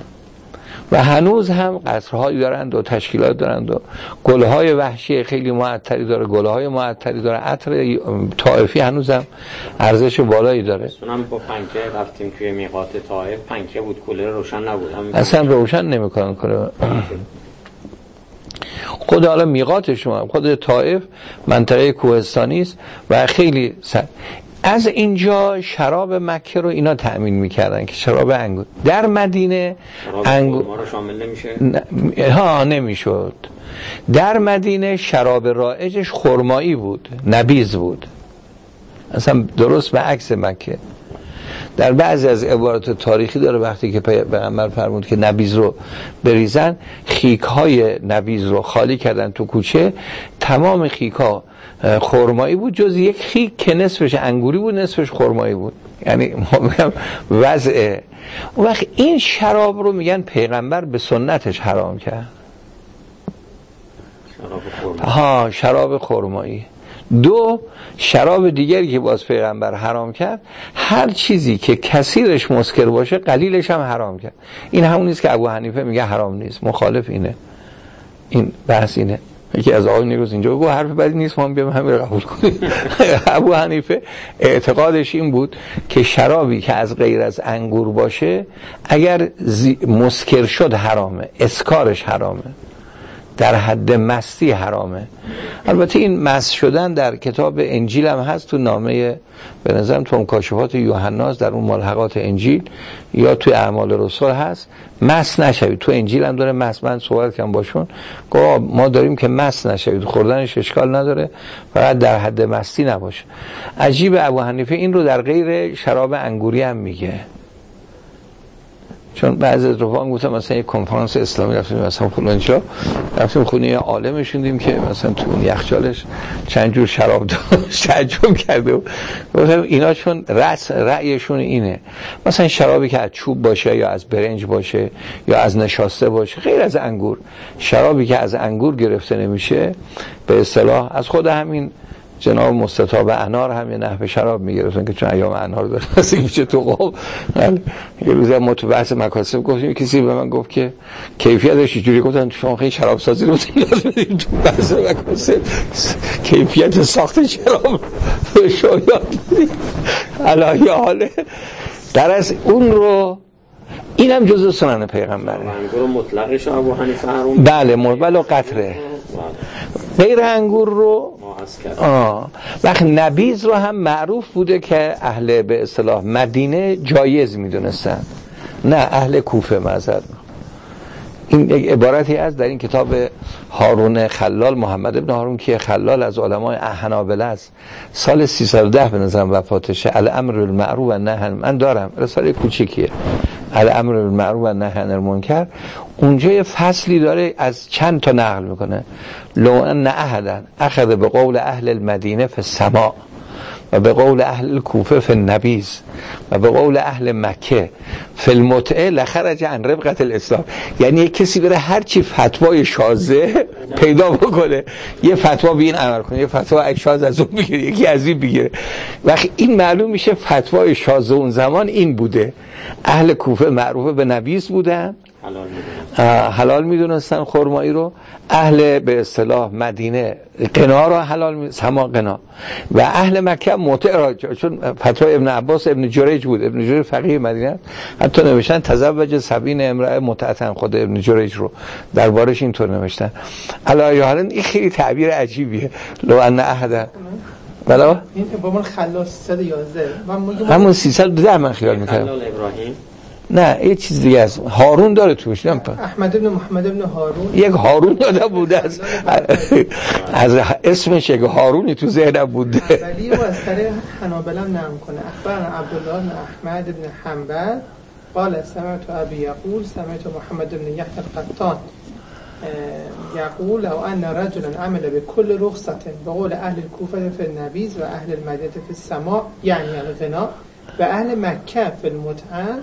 Speaker 1: و هنوز هم قصرهایی دارند و تشکیلات دارند و گلهای وحشی خیلی معطری داره، گلهای معطری داره، عطر طائفی هنوز هم ارزش بالایی داره.
Speaker 2: اونم با پنکه رفتیم توی میقات طائف، پنکه بود، کولر روشن نبود،
Speaker 1: اصلا روشن نمی‌کنن کولر. خود حالا میقات شما خود طائف منطقه کوهستانی است و خیلی از اینجا شراب مکه رو اینا تأمین میکردن که شراب انگور. در مدینه
Speaker 2: انگور ما رو شامل نمیشه؟
Speaker 1: ها نمیشد. در مدینه شراب رایجش خرمایی بود، نبیذ بود، اصلا درست به عکس مکه. در بعضی از عبارات تاریخی داره وقتی که پیغمبر فرمود که نبیذ رو بریزن، خیک‌های نبیذ رو خالی کردن تو کوچه، تمام خیک‌ها خرمایی بود جز یک خیک که نصفش انگوری بود نصفش خرمایی بود. یعنی ما میگم وضع. اون وقت این شراب رو میگن پیغمبر به سنتش حرام کرد. شراب خرمایی. دو، شراب دیگری که باز پیغمبر حرام کرد، هر چیزی که کثیرش مسکر باشه قلیلش هم حرام کرد. این همون نیست که ابو حنیفه میگه حرام نیست، مخالف اینه. این بحث اینه. یکی از آقای نیروز اینجا گفت حرف بدی نیست، ما بیام همین قبول کنیم. ابو حنیفه اعتقادش این بود که شرابی که از غیر از انگور باشه اگر مسکر شد حرامه، اسکارش حرامه، در حد مستی حرامه. البته این مست شدن در کتاب انجیل هم هست، تو نامه به نظرم تو مکاشفات یوحنا در اون ملحقات انجیل یا تو اعمال رسول هست، مست نشوید. تو انجیل هم داره مست. من صحبت کردم باشون، گفت ما داریم که مست نشوید، خوردنش اشکال نداره، فقط در حد مستی نباشه. عجیب ابو حنیفه این رو در غیر شراب انگوری هم میگه. چون بعضی از رفقا گفتم مثلا یک کنفرانس اسلامی رفتیم مثلا فلانجا، رفتیم خونه یه عالم شوندیم که مثلا تو اون یخچالش چند جور شراب داشت، تعجب کرده. گفتم اینا چون رأیشون اینه مثلا شرابی که از چوب باشه یا از برنج باشه یا از نشاسته باشه، غیر از انگور، شرابی که از انگور گرفته نمیشه به اصطلاح از خود همین جناب مستطاب انار هم یه نحوه شراب میگرفتن که چون ایام انار داره مثل میشه تو قوم. یه روز ما تو بحث مکاسب گفتیم، کسی به من گفت که کیفیتش چجوری، گفتن شما خیلی شراب سازی رو بدید تو بحث مکاسب کیفیت ساخت شراب شاید علاوه حاله در از اون رو. اینم جزء سنن پیغمبره.
Speaker 2: انگور مطلقش ابو حنیفه حرام،
Speaker 1: بله مطلق قطره. غیر انگور رو وقت نبیذ رو هم معروف بوده که اهل به اصطلاح مدینه جایز میدونستن، نه اهل کوفه معذرت. این یک عبارتی از در این کتاب هارون خلال، محمد ابن هارون که خلال از علمای حنابلة است، سال 310 به نظرم وفاتشه. الامر بالمعروف و نهی، من دارم رساله کوچیکیه، الامر بالمعروف و نهی عن المنکر. اونجا یه فصلی داره از چند تا نقل میکنه. لو ان احدا اخذ به قول اهل المدینه فی السماء و به قول اهل کوفه فی النبیذ و به قول اهل مکه فی المتعه لخرج عن ربقة الاسلام. یعنی یک کسی بره هرچی فتوای شاذه پیدا بکنه یه فتوا به این عمل کنه، یه فتوا شاذ از اون بگیره، یکی از این بگیره. وقتی این معلوم میشه فتوای شاذ اون زمان این بوده. اهل کوفه معروف به نبیذ بودن، حلال میدونستن خرمایی رو. اهل به اصطلاح مدینه قنا رو حلال سما قنا، و اهل مکه متع، چون فتوای ابن عباس ابن جریج بود. ابن جریج فقیه مدینه، حتی نوشتن تزوج 70 امرأه متعتن. خود ابن جریج رو دربارش اینطور نوشتن. علاوه حالا این خیلی تعبیر عجیبیه. لو ان احد بلا
Speaker 3: این با من خلاص 311
Speaker 1: همون 310 من خیال می‌کردم.
Speaker 2: ابراهیم
Speaker 1: نه یه چیز دیگه است. هارون داره توش.
Speaker 3: احمد ابن محمد ابن هارون،
Speaker 1: یک هارون داده بوده از اسمش یک هارونی تو ذهنم بوده.
Speaker 3: ولی و از طریق حنابلة نقل کنه. اخبرنا عبدالله بن احمد بن حنبل قال سمعت ابي يقول سمعت محمد بن يحيى القطان يقول لو ان رجلا عمل بكل رخصة بقول اهل الكوفة في النبيذ واهل المدينة في السماء يعني الغناء و اهل مکه فی المتعه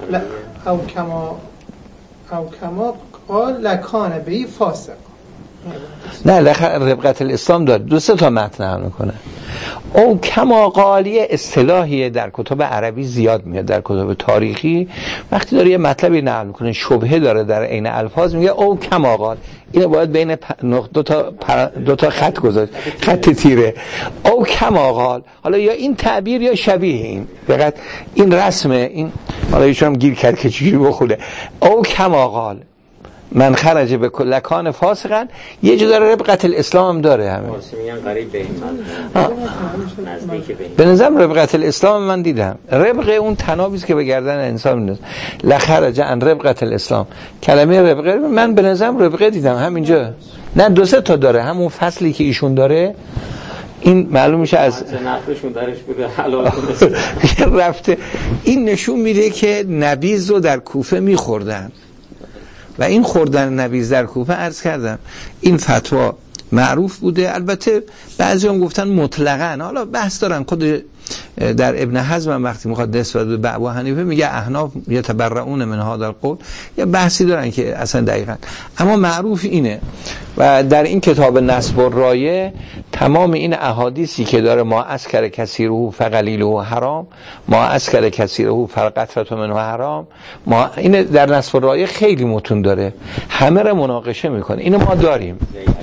Speaker 3: او کما قال لکان بی فاسق.
Speaker 1: نه ربقت الاسلام داد. دو سه تا متن نقل میکنه. او کما قالیه اصطلاحیه در کتب عربی زیاد میاد، در کتب تاریخی وقتی داره یه مطلبی نقل میکنه شبهه داره در عین الفاظ میگه او کما قال. اینو باید بین دو تا خط گذاشت، خط تیره. او کما قال، حالا یا این تعبیر یا شبیه این، فقط این رسمه. این حالا ایشون هم گیر کرد که چجوری بخونه. او کما قال، من خرج به لکان فاسقا، یه جا داره ربقت الاسلام هم داره همه
Speaker 2: میگن قریب به این نزدیک به این.
Speaker 1: به نظرم ربقت الاسلام من دیدم، ربقه اون تنابیست که به گردن انسان میندازه، لخرج عن ربقت الاسلام. کلمه ربقه من به نظرم ربقه دیدم همینجا، نه 2-3 تا داره، همون فصلی که ایشون داره این معلوم میشه از
Speaker 2: نفرشون درش بوده حلال
Speaker 1: رفته. این نشون میده که نبیذ رو در کوفه میخوردن و این خوردن نبیذ در کوفه عرض کردم این فتوا معروف بوده. البته بعضی هم گفتن مطلقاً، حالا بحث دارن. خود در ابن حزم هم وقتی میخواد نسبت به ابو حنیفه میگه احناف یتبرؤون من هذا القول، یا بحثی دارن که اصلا دقیقاً، اما معروف اینه. و در این کتاب نصب الرایه تمام این احادیثی که داره ما اسکر کثیره فقلیله حرام، ما اسکر کثیره فقطرة منه حرام، ما این در نصب الرایه خیلی متون داره، همه رو مناقشه میکنه. اینو ما داریم.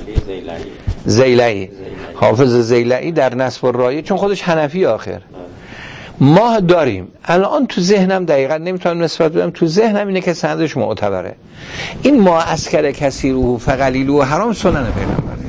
Speaker 1: زیلعی حافظ زیلعی در نصب الرایه، چون خودش حنفی آخر، ما داریم. الان تو ذهنم دقیقاً نمیتونم نسبت بدم، تو ذهنم اینه که سندش معتبره. این ما اسکر کثیره فقلیله حرام سنن پیغمبره،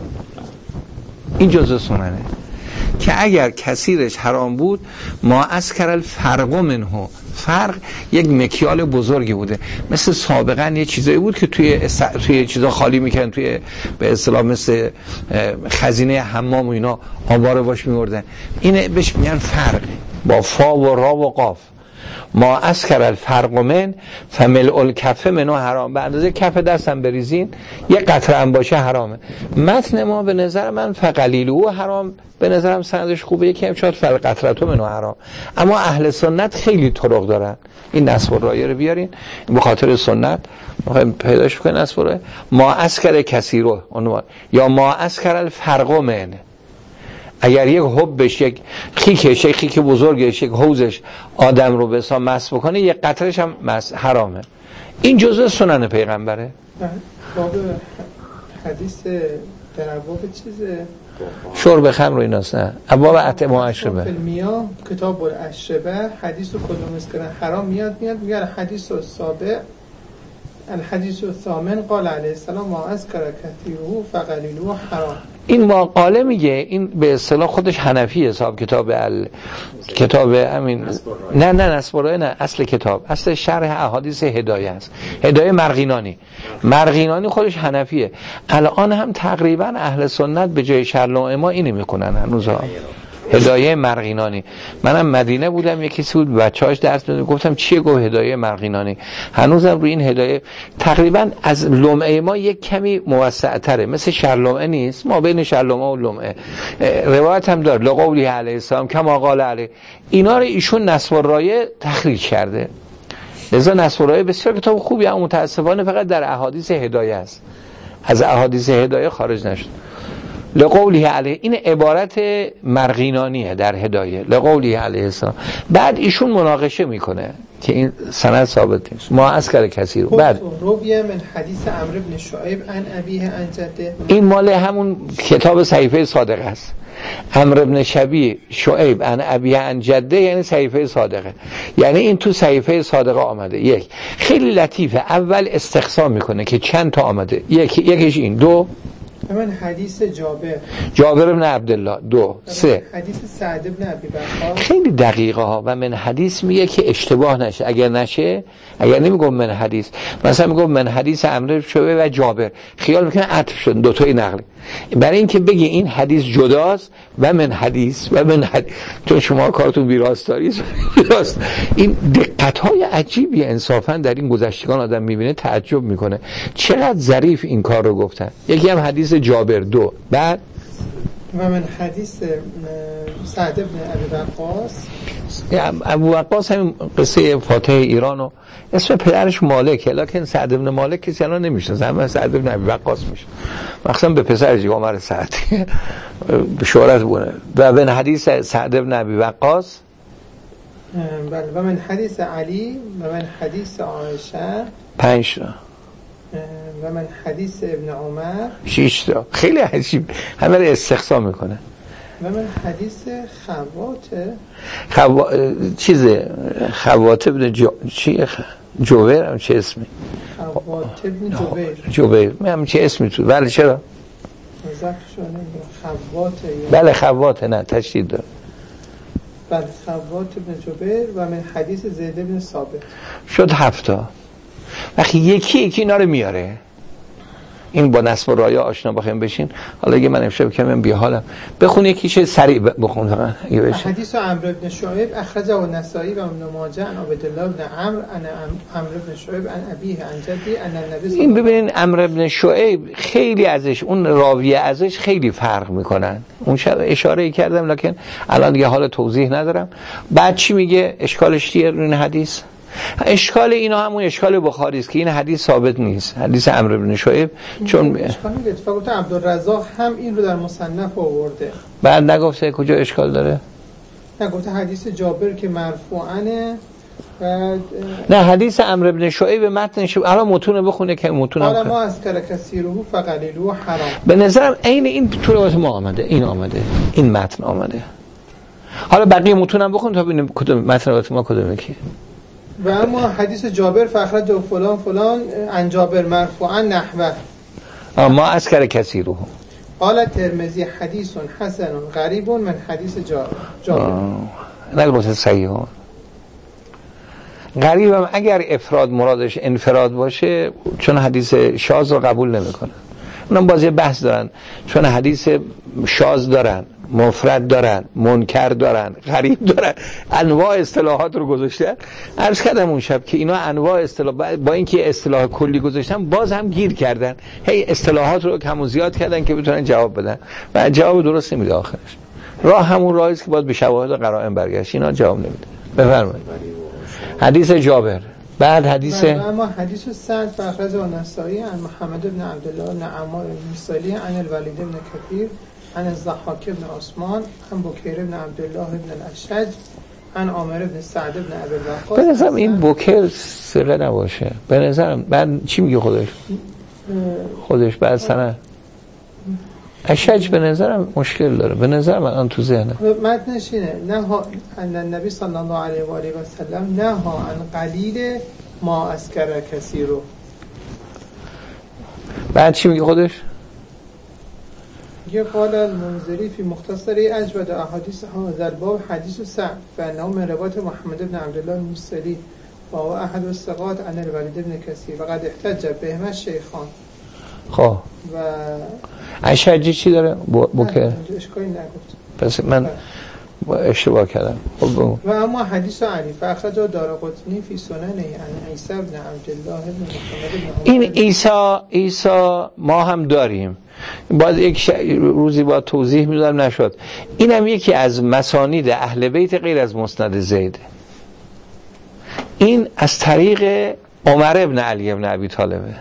Speaker 1: این جزء سننه که اگر کثیرش حرام بود ما اسکر الفرق منه، فرق یک مکیال بزرگی بوده، مثل سابقا یه چیزایی بود که توی چیزا خالی میکنن، توی به اصطلاح مثل خزینه حمام و اینا آواره باش میوردن، اینه بهش میگن فرق با فا و را و قاف. ما اسکر الفرق من فملء الکف منو حرام، به اندازه کف دستم بریزین یه قطره هم باشه حرامه. متن ما به نظر من فقلیله حرام، به نظرم سندش خوبه، یکی هم شاید فالقطرة منو حرام، اما اهل سنت خیلی طرق دارن. این نصب الرایه رو بیارین به خاطر سنت پیداش کنین. نصب الرایه ما اسکر کثیره عنوان، یا ما اسکر الفرق من، اگر یک حبش، یک خیکش، یک خیک بزرگش، یک حوزش آدم رو به حساب مس بکنه، یک قطرش هم مس حرامه. این جزء سنن پیغمبره.
Speaker 3: باب حدیث در ابواب چیزه
Speaker 1: شرب خمر و ایناست، نه ابواب اطعمه و اشربه.
Speaker 3: فیلمیا کتاب الاشربه حدیث و کدوم اسکرن حرام میاد میگه حدیث و سابع الحدیث الثامن قال علیه السلام ما اسکر کثیره فقلیله حرام. این
Speaker 1: مقاله میگه، این به اصطلاح خودش حنفی حساب کتاب همین نه نصب الرایه نه، اصل کتاب، اصل شرح احادیث هدایه است، هدایه مرغینانی خودش حنفیه. الان هم تقریبا اهل سنت به جای شرح ما اینو میکنن هنوزها، هدایه مرغینانی. منم مدینه بودم، یکی بود بچه‌هاش درس می‌داد، گفتم چیه؟ گفت هدایه مرغینانی. هنوزم روی این هدایه تقریبا از لمعه ما یک کمی موسع‌تره، مثل شرلمعه نیست، ما بین شرلمعه و لمعه. روایت هم داره لقولی علیه السلام کما قال علیه، اینا رو ایشون نصب الرایه تخریج کرده. لذا نصب الرایه بسیار کتاب خوبیه، اما متاسفانه فقط در احادیث هدایه است، از احادیث هدایه خارج نشد. لقوله علیه، این عبارت مرغینانیه در هدایه، لقوله علیه السلام. بعد ایشون مناقشه میکنه که این سند ثابت نیست، ما اسکر کثیر. بعد
Speaker 3: رویه من حدیث عمرو بن شعیب عن ابیه عن جده،
Speaker 1: این مال همون کتاب صحیفه صادقه است. عمرو بن شعیب عن ابیه عن جده یعنی صحیفه صادقه، یعنی این تو صحیفه صادقه آمده. یک خیلی لطیفه، اول استقسام میکنه که چند تا آمده، یکیش این، دو
Speaker 3: من حدیث
Speaker 1: جابر بن عبدالله، 2 3
Speaker 3: حدیث سعد بن ابی وقاص.
Speaker 1: خیلی دقیقه ها. و من حدیث میگه که اشتباه نشه، اگر نمیگم من حدیث، مثلا میگم من حدیث عمرو شعبه و جابر، خیال میکنه عطف شد دو تای نقلی، برای اینکه بگی این حدیث جداست و من حدیث چون شما کارتون ویراستاری است. این دقت‌های عجیبی انصافا در این گذشتگان آدم میبینه تعجب میکنه چقدر ظریف این کار رو گفتن. یکی هم حدیث جابر 2، بعد
Speaker 3: و من حدیث سعد بن ابی وقاص.
Speaker 1: ابو وقاص همین قصه فاتح ایران و اسم پدرش مالک، لکن سعد بن مالک کسی الان نمیشناسه، همه سعد بن ابی وقاص میشه، مخصوصا به پسرش عمر سعد به شهرت بونه. و من حدیث سعد بن ابی وقاص،
Speaker 3: بله، و من حدیث علی، و من حدیث عایشه
Speaker 1: 5 تا،
Speaker 3: و من حدیث ابن عمر
Speaker 1: 6 تا. خیلی عجیب، همه رو استقسام میکنه.
Speaker 3: و من حدیث خوات ابن
Speaker 1: جوهر هم چه اسمی؟
Speaker 3: خوات ابن
Speaker 1: جبیر میگم چه اسمی تو؟ بله چرا؟
Speaker 3: خوات
Speaker 1: بله خوات، نه تشدید داره.
Speaker 3: بله خوات ابن جبیر و من حدیث زید ابن ثابت
Speaker 1: شد 7 تا. وقتی یکی اینا رو میاره، این با نصب و رایا آشنا بخیم بشین. حالا اگه من امشب کمم بی حالم بخون یکیش سریع بخون فقط.
Speaker 3: حدیث عمرو بن شعیب اخرجه النسائی و ابن ماجه عن عبدالله بن عمرو عن عمرو بن شعیب عن ابیه عن جدی ان النبی.
Speaker 1: این ببینین عمرو بن شعیب خیلی ازش، اون راویه ازش خیلی فرق میکنن. اون شب اشاره کردم لکن الان دیگه حال توضیح ندارم. بعد چی میگه؟ اشکالش چیه این حدیث؟ اشکال اینا همون اشکال بخاری است که این حدیث ثابت نیست، حدیث عمرو بن شعیب. چون
Speaker 3: اشکال اتفاقا عبدالرزاق هم این رو در مصنف آورده،
Speaker 1: بعد نگفته کجا اشکال داره؟
Speaker 3: نگفته حدیث جابر که مرفوعنه.
Speaker 1: نه حدیث عمرو بن شعیب متنش الان متون بخونه که متون
Speaker 3: حالا ما از کثیره فقلیله حرام.
Speaker 1: به نظرم عین این تو روایت ما آمده، این آمده، این متن آمده. حالا بقیه متونم بخون تا ببینیم کدوم متن روایت ما کدومه که.
Speaker 3: و اما حدیث جابر فخرج و فلان فلان عن جابر مرفوعا نحوه
Speaker 1: ما از کثیره.
Speaker 3: قال ترمذی حدیث حسن غریب من حدیث جابر.
Speaker 1: نگفته صحیح. غریبم اگر افراد مرادش انفراد باشه، چون حدیث شاذ رو قبول نمیکنه. اونم باز یه بحث دارن، چون حدیث شاذ دارن، مفرد دارن، منکر دارن، غریب دارن، انواع اصطلاحات رو گذاشتن. عرض کردم اون شب که اینا انواع اصطلاح با اینکه اصطلاح کلی گذاشتن باز هم گیر کردن، هی اصطلاحات رو کم و زیاد کردن که بتونن جواب بدن و جواب درست نمیده آخرش. راه همون راهی است که باید به شواهد و قرائن برگشت. اینا جواب نمیده. بفرمایید. حدیث جابر. بعد حدیث
Speaker 3: اما حدیث سعد فخرج النسائی عن محمد بن عبدالله بن عمار المصلی عن الولید بن کثیر عن الضحاک بن عثمان عن بکیر بن عبدالله بن الاشج عن عامر بن سعد بن ابی الوقاص.
Speaker 1: به نظرم این بکیر ثقه نباشه. به نظرم بعد چی میگه خودش بعد سنه اشج به نظرم مشکل داره. به نظر من آن تو ذهنم
Speaker 3: متنش اینه نها ان النبی صلی الله علیه و آله و سلم نها عن قلیل ما اسکر کثیرو.
Speaker 1: بعد چی میگه خودش؟
Speaker 3: یه قال المنذری فی مختصری اجود احادیث هذا الباب حدیث سعد فانه من روایت محمد بن عبدالله المصلی و هو احد الثقات عن الولید بن کثیر و قد احتج بهما الشیخان.
Speaker 1: خب
Speaker 3: و
Speaker 1: اشجی چی داره؟ بکر
Speaker 3: اشکالی نگفت.
Speaker 1: پس من اشتباه کردم.
Speaker 3: و اما حدیث علی فاخرجه دارقطنی فی سننه عن عیسی بن عبدالله بن محمد بن
Speaker 1: این عیسی ما هم داریم، باز یک روزی با توضیح میدادم نشد. اینم یکی از مسانید اهل بیت غیر از مسند زید. این از طریق عمر ابن علی ابن ابی طالبه.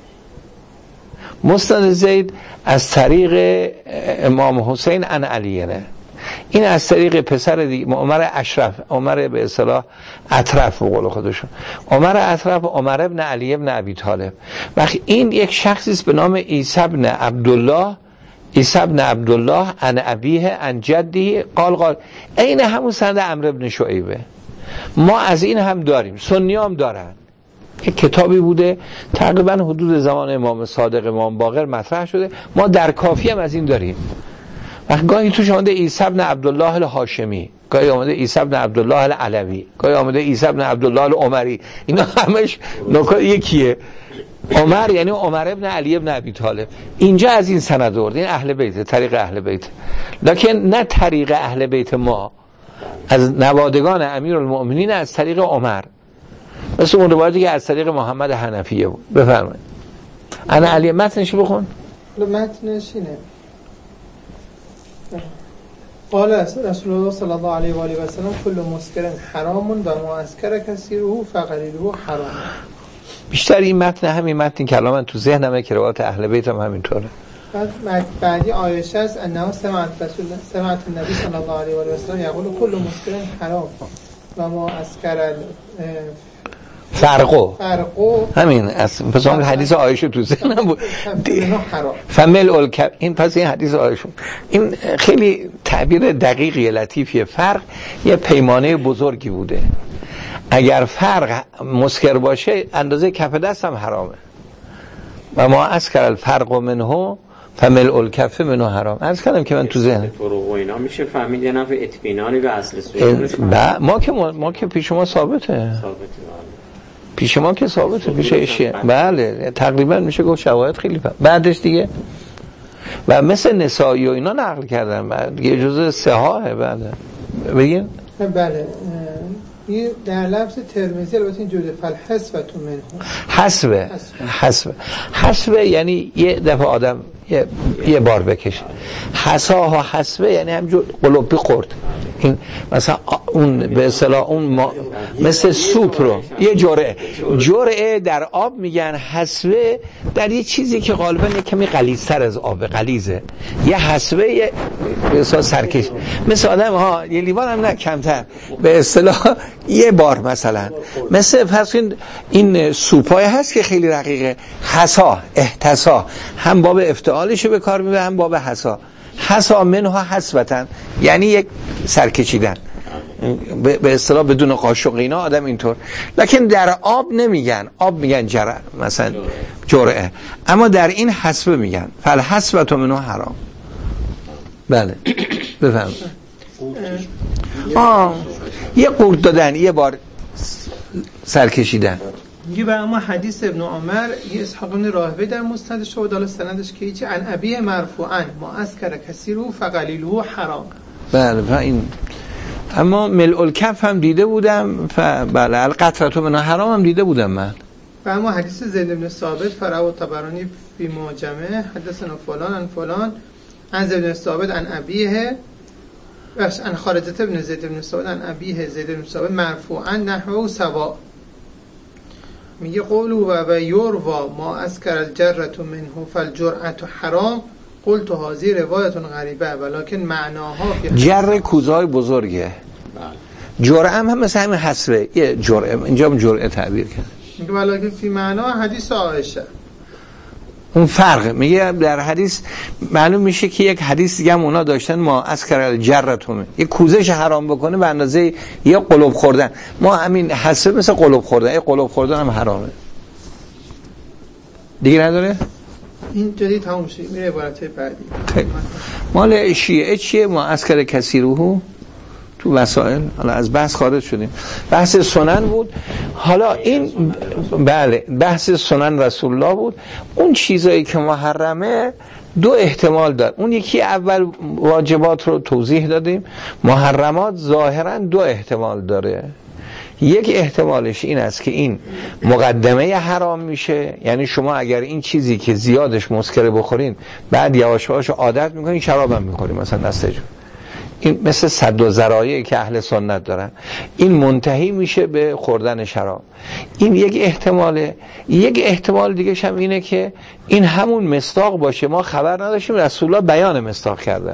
Speaker 1: مسند زید از طریق امام حسین عن علیه. این از طریق پسر دیگه عمر اشرف، عمر به اصطلاح اطرف به قول خودشون، عمر اطرف عمر ابن علی ابن ابی طالب. وقتی این یک شخصی است به نام عیسی ابن عبدالله، عیسی ابن عبدالله عن ابیه عن جدی قال این همون سند عمرو بن شعیبه. ما از این هم داریم، سنی هم دارن. یک کتابی بوده تقریبا حدود زمان امام صادق امام باقر مطرح شده، ما در کافی هم از این داریم. وقت گاهی توش آمده عیسی ابن عبدالله الهاشمی، گاهی آمده عیسی ابن عبدالله العلوی، گاهی آمده عیسی ابن عبدالله العمری. اینا همش نکات یکیه. عمر یعنی عمر ابن علی ابن ابی طالب. اینجا از این سند آورده، این اهل بیت، طریق اهل بیت، لکن نه طریق اهل بیت ما از نوادگان امیرالمؤمنین، از طریق عمر، مثل اون روایتی که از طریق محمد حنفیه بود. بفرمایید. انا علی متنش بخون.
Speaker 3: متنش اینه قال رسول الله صلی الله علیه و آله و سلم كل مسکر حرام و ما اسکر کثیره فقلیله حرام. بیشتر
Speaker 1: این متن همین متن که الان من تو ذهنمه که روایت اهل بیت هم همینطوره.
Speaker 3: بعدی آیشه است انه سمعت النبی صلی الله علیه و آله و سلم یقول كل مسکر حرام و ما اسکر
Speaker 1: فرقو همین پس اون حدیث عایشه تو ذهنم بود. فمل الکب این پس این حدیث عایشه، این خیلی تعبیر دقیقی لطیفیه. فرق یه پیمانه بزرگی بوده. اگر فرق مسکر باشه اندازه کف دست هم حرامه. و ما اسکر الفرق منه فملء الکف منه حرام. عرض کردم که من تو ذهن
Speaker 2: طرق و اینا میشه فهمید یه نفع اطمینانی به اصل سوالش.
Speaker 1: ما که پیش ما ثابته. پیش ما که ثابته، پیش ایشیه. بله تقریبا میشه گفت شواهد خیلی بعدش دیگه و مثل نسائی و اینا نقل کردن بعد یه جزء صحاحه. بله بگین.
Speaker 3: بله این در لفظ ترمذی البته اینجوری فالحسبة منه حسبه یعنی یه دفعه آدم یه بار بکشه. حساها حسبه یعنی همجور قلوبی خورد. این مثلا اون به اصطلاح اون مثل سوپ رو یه جرعه در آب میگن. حسبه در یه چیزی که غالبا یه کمی غلیظتر از آب، غلیظه. یه حسبه یه به اصطلاح سرکش، مثل آدم یه لیوان هم نه کمتر، به اصطلاح یه بار مثلا. مثل پس این سوپای هست که خیلی رقیقه. حسا احتسا هم باب افتعالشو به کار میبره هم باب حسا. حسا منها حسبتن یعنی یک سرکشیدن، به اصطلاح بدون قاشق اینا آدم اینطور. لکن در آب نمیگن، آب میگن مثلا جرعه، اما در این حسبه میگن فالحسبة منه حرام. بله بفهم. یه قورت دادن، یه بار سرکشیدن. میگه و اما حدیث ابن عمر یه اسحاق بن راهوی در مستندش و دال سندش که هیچ عن ابی مرفوعا ما اسکر کثیره فقلیله حرام.
Speaker 1: بله و این اما ملء الکف هم دیده بودم. بله القطرة منه حرام هم دیده بودم من.
Speaker 3: و اما حدیث زید بن ثابت فرع طبرانی فی معجمه حدثنا فلان عن فلان عن زید بن ثابت عن ابیه عن خارجة بن زید بن ثابت عن ابیه زید بن ثابت مرفوعا نحو سوا. میگه قولو و یوروا ما اسکر الجرة منه فالجرعة حرام. قلت هذه روایت غریبه ولکن معناها فی
Speaker 1: جر کوزهای بزرگه. جرعه هم مثل همین حسبه، یه جرعه اینجا هم جرعه تعبیر کرد.
Speaker 3: میگه ولکن فی معنا حدیث عایشه.
Speaker 1: اون فرق میگه در حدیث معلوم میشه که یک حدیث دیگه هم اونا داشتن ما اسکر الجرة، یک کوزش حرام بکنه به اندازه یه قلوب خوردن. ما همین حسب مثل قلوب خوردن، یه قلوب خوردن هم حرامه. دیگه نداره؟
Speaker 3: این جدید تموم شد، میره عبارت بعدی.
Speaker 1: مال شیعه چیه؟ ما اسکر کثیره تو وسائل. حالا از بحث خارج شدیم، بحث سنن بود. حالا این بله بحث سنن رسول الله بود. اون چیزایی که محرمه دو احتمال داره. اون یکی اول واجبات رو توضیح دادیم. محرمات ظاهرا دو احتمال داره. یک احتمالش این است که این مقدمه حرام میشه، یعنی شما اگر این چیزی که زیادش مسکره بخورین بعد یواش یواش عادت میکنین شراب هم میخورین مثلا دستجون. این مثل صد و ذرایعی که اهل سنت دارن، این منتهی میشه به خوردن شراب. این یک احتماله. یک احتمال دیگه هم اینه که این همون مصداق باشه، ما خبر نداشتیم رسول الله بیان مصداق کرده.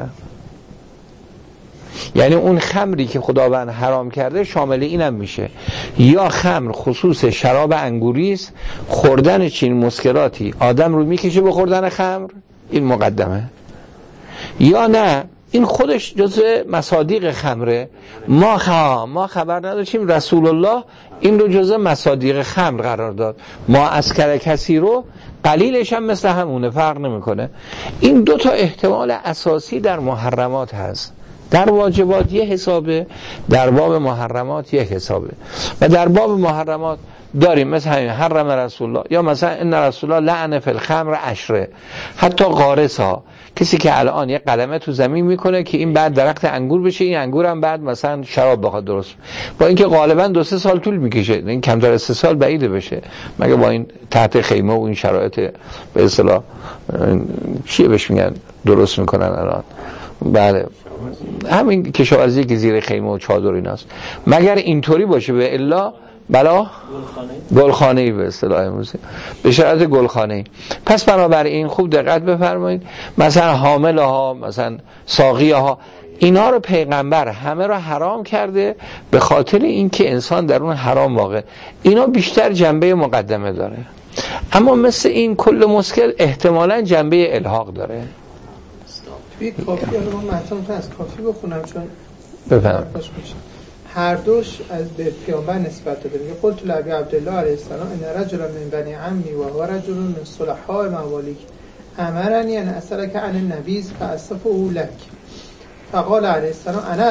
Speaker 1: یعنی اون خمری که خداوند حرام کرده شامل اینم میشه. یا خمر خصوص شراب انگوری است، خوردن چین مسکراتی آدم رو میکشه به خوردن خمر، این مقدمه. یا نه این خودش جزء مصادیق خمره، ما خبر نداشتیم رسول الله این رو جزء مصادیق خمر قرار داد. ما اسکر کسی رو قلیلش هم مثل همونه، فرق نمیکنه. این دو تا احتمال اساسی در محرمات هست. در واجبات یه حسابه، در باب محرمات یه حسابه. و در باب محرمات داریم مثل همین حرم رسول الله، یا مثلا ان رسول الله لعن فی الخمر 10. حتی غارسا، کسی که الان یه قلمه تو زمین میکنه که این بعد درخت انگور بشه، این انگور هم بعد مثلا شراب بخواد درست، با اینکه غالبا 2-3 سال طول میکشه، این کمتر از 3 سال بعیده بشه، مگه با این تحت خیمه و این شرایط به اصطلاح چیه بهش میگن درست میکنن الان. بله همین کشاورزی که زیر خیمه و چادر ایناست، مگر اینطوری باشه به الا بلا گلخانه‌ای به اصطلاح امروزی، به شرایط گلخانه‌ای. پس بنابراین خوب دقت بفرمایید، مثلا حامله ها، مثلا ساقیه ها، اینا رو پیغمبر همه رو حرام کرده به خاطر اینکه انسان در اون حرام واقع. اینا بیشتر جنبه مقدمه داره، اما مثل این کل مسکر احتمالاً جنبه الحاق داره.
Speaker 3: توی کافی الان من متن از کافی بخونم چون
Speaker 1: بفهم.
Speaker 3: هر دوش از به پیامبر نسبت داده. میگه قلت لابی عبدالله علیه السلام ان رجلا من بنی عمی و هو رجل من صلحاء موالیک امرنی ان اسالک عن النبیذ فاصفه لك فقال علیه السلام انا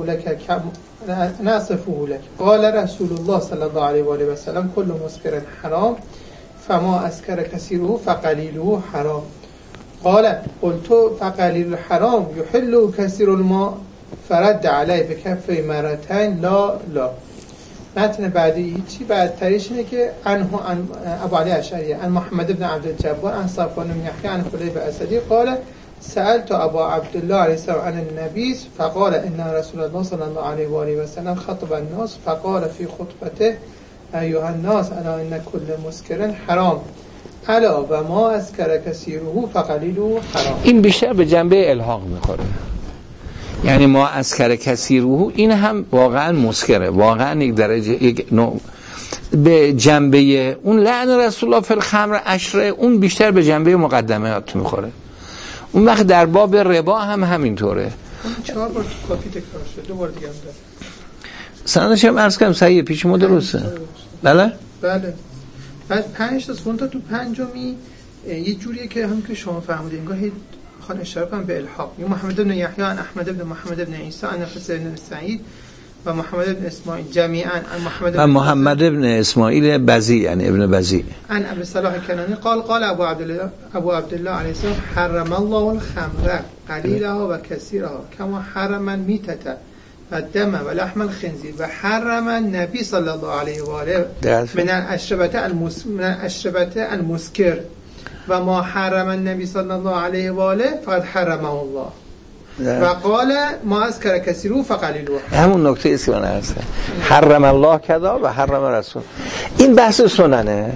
Speaker 3: اصفه لك قال رسول الله صلی الله علیه و آله و سلم كل مسکر حرام فما اسکر کثیره فقلیله حرام قال قلت فقلیل الحرام یحل کثیر الماء فرد علیه به کفه مرتين لا. متن بعدی هیچی بعدترش اینه که ابو علی اشعری عن محمد بن عبد الجبار عن صفوان بن یحیی عن خلیب اسدی قال سألت ابا عبدالله علیه السلام عن النبیذ فقال ان رسول الله صلی الله علیه و آله و سلم خطب الناس فقال في خطبته ایها الناس الا ان كل مسکر حرام الا و ما اسکر کثیره فقلیله حرام.
Speaker 1: این بیشتر به جنبه الحاق میخوره، یعنی ما اسکر کثیره این هم واقعا مسکره، واقعا یک درجه یک نوع به جنبه اون لعن رسول الله فی الخمر عشره، اون بیشتر به جنبه مقدمات میخوره. اون وقت در باب ربا هم همینطوره.
Speaker 3: اون 4 بار کافی تکرار شده، 2 بار دیگه هم داره.
Speaker 1: سندش هم عرض کنم صحیحه، پیش ما درسته. بله؟
Speaker 3: بله. بعد 5 تا سونتا تو پنجمی یه جوریه که هم که شما فهمیدین انگار خان اشاره کنم به الحاق. محمد بن یحیی عن احمد بن محمد بن عیسی عن حسین بن سعید و محمد بن اسماعیل جمیعا عن محمد
Speaker 1: بن اسماعیل بزی، یعنی ابن بزی،
Speaker 3: عن ابي صلاح کنانی قال ابو عبدالله علیه السلام حرم الله الخمر قلیلها و کثیرها کما حرم المیتة و الدم و لحم الخنزیر و حرم النبی صلی الله علیه و آله من الاشربة المسکر و ما حرم النبی صلی الله علیه و آله فقد حرمه الله و قال ما اسکر کثیره فقلیله.
Speaker 1: همون نکته است که من عرض کردم، حرم الله کذا و حرم رسول. این بحث سننه،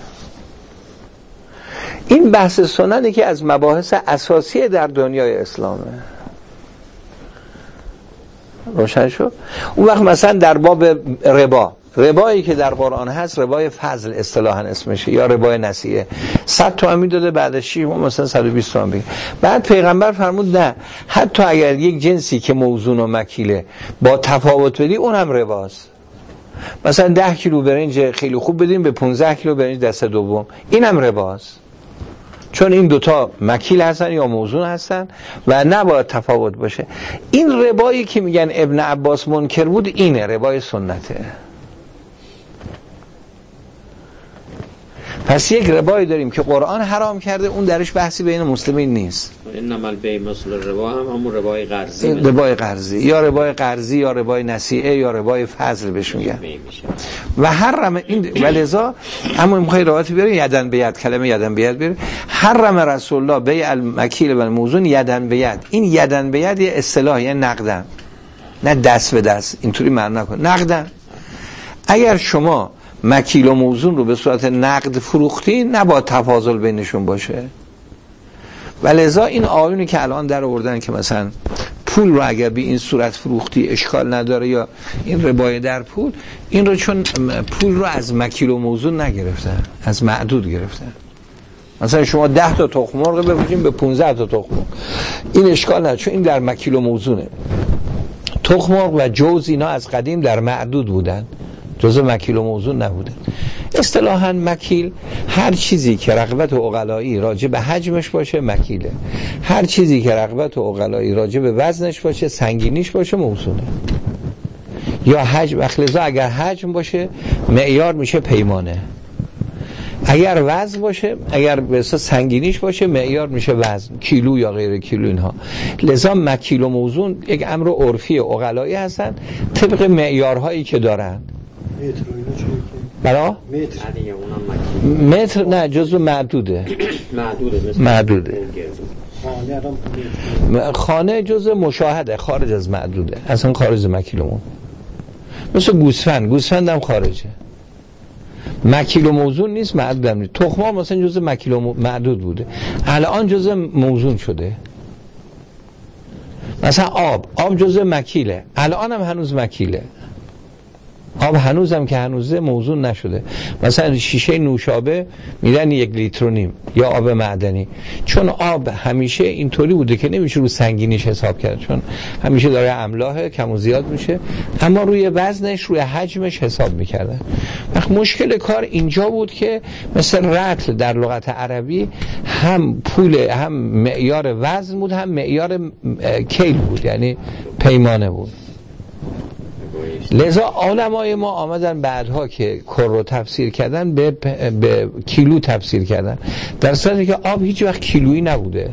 Speaker 1: این بحث سننه که از مباحث اساسی در دنیای اسلامه. روشن شد؟ اون وقت مثلا در باب ربایی که در قرآن هست، ربای فضل اصطلاحاً اسمشه یا ربای نسیه، 100 تومن میداده بعدش 6 مثلا 120 تومن بگیر. بعد پیغمبر فرمود نه، حتی اگر یک جنسی که موزون و مکیله با تفاوت بدی اون هم رباست. مثلا 10 کیلو برنج خیلی خوب بدیم به 15 کیلو برنج دسته دوم، این هم رباست، چون این دوتا مکیل هستن یا موزون هستن و نباید تفاوت باشه. این ربایی که میگن ابن عباس منکر بود، اینه ربای سنته. پس یک ربایی داریم که قرآن حرام کرده، اون درش بحثی بین مسلمین نیست.
Speaker 2: انما البیع مثل الربا هم همون ربای قرضی،
Speaker 1: ربای قرضی یا ربای قرضی یا ربای نسیعه یا ربای فضل بهش میگن. و حرم این ولذا اما میخوای روایت بیاره یدن به ید، کلمه یدن به ید بیاره، حرم رسول الله بیع المکیل و الموزون یدن به ید. این یدن به ید یه اصطلاح، یعنی نقدن، نه دست به دست، اینطوری معنی نکن، نقدن. اگر شما مکیل و موزون رو به صورت نقد فروختی، نباید تفاضل بینشون باشه. ولذا این آیونی که الان در آوردن که مثلا پول رو اگر به این صورت فروختی اشکال نداره یا این ربای در پول، این رو چون پول رو از مکیل و موزون نگرفتن، از معدود گرفتن. مثلا شما 10 تا تخم مرغ بفروشین به 15 تا تخم مرغ، این اشکال نداره چون این در مکیل و موزونه. تخم مرغ و جوز اینا از قدیم در معدود بودن، جزء مکیل و موزون نبودن. اصطلاحاً مکیل هر چیزی که رغبت عقلایی راجع به حجمش باشه مکیله، هر چیزی که رغبت عقلایی راجع به وزنش باشه، سنگینیش باشه، موزونه. یا حجم، اخلزا اگر حجم باشه معیار میشه پیمانه، اگر وزن باشه، اگر به اساس سنگینیش باشه معیار میشه وزن، کیلو یا غیر کیلو اینها. لذا مکیل و موزون یک امر عرفی عقلایی هستن طبق معیارهایی که دارن. برا؟ متر نه، جزو معدوده. معدوده. خانه جزو مشاهده، خارج از معدوده، اصلا خارج از مکیلومون. مثل گوسفند هم خارجه، مکیل و موزون نیست، معدود هم نیست. تخم‌ها مثلا جزو مکیل و معدود بوده، الان جزو موزون شده. مثلا آب جزو مکیله، الان هم هنوز مکیله. آب هنوزم که هنوزه موزون نشده. مثلا شیشه نوشابه میدن 1.5 لیتر یا آب معدنی، چون آب همیشه اینطوری بوده که نمیشه رو سنگینیش حساب کرد، چون همیشه داره املاح کم و زیاد میشه، اما روی وزنش، روی حجمش حساب میکردن. وقت مشکل کار اینجا بود که مثل رطل در لغت عربی هم پول، هم معیار وزن بود، هم معیار کیل بود، یعنی پیمانه بود. لذا علمای ما آمدن بعدها که کر رو تفسیر کردن به کیلو تفسیر کردن، در صورتی که آب هیچ وقت کیلویی نبوده،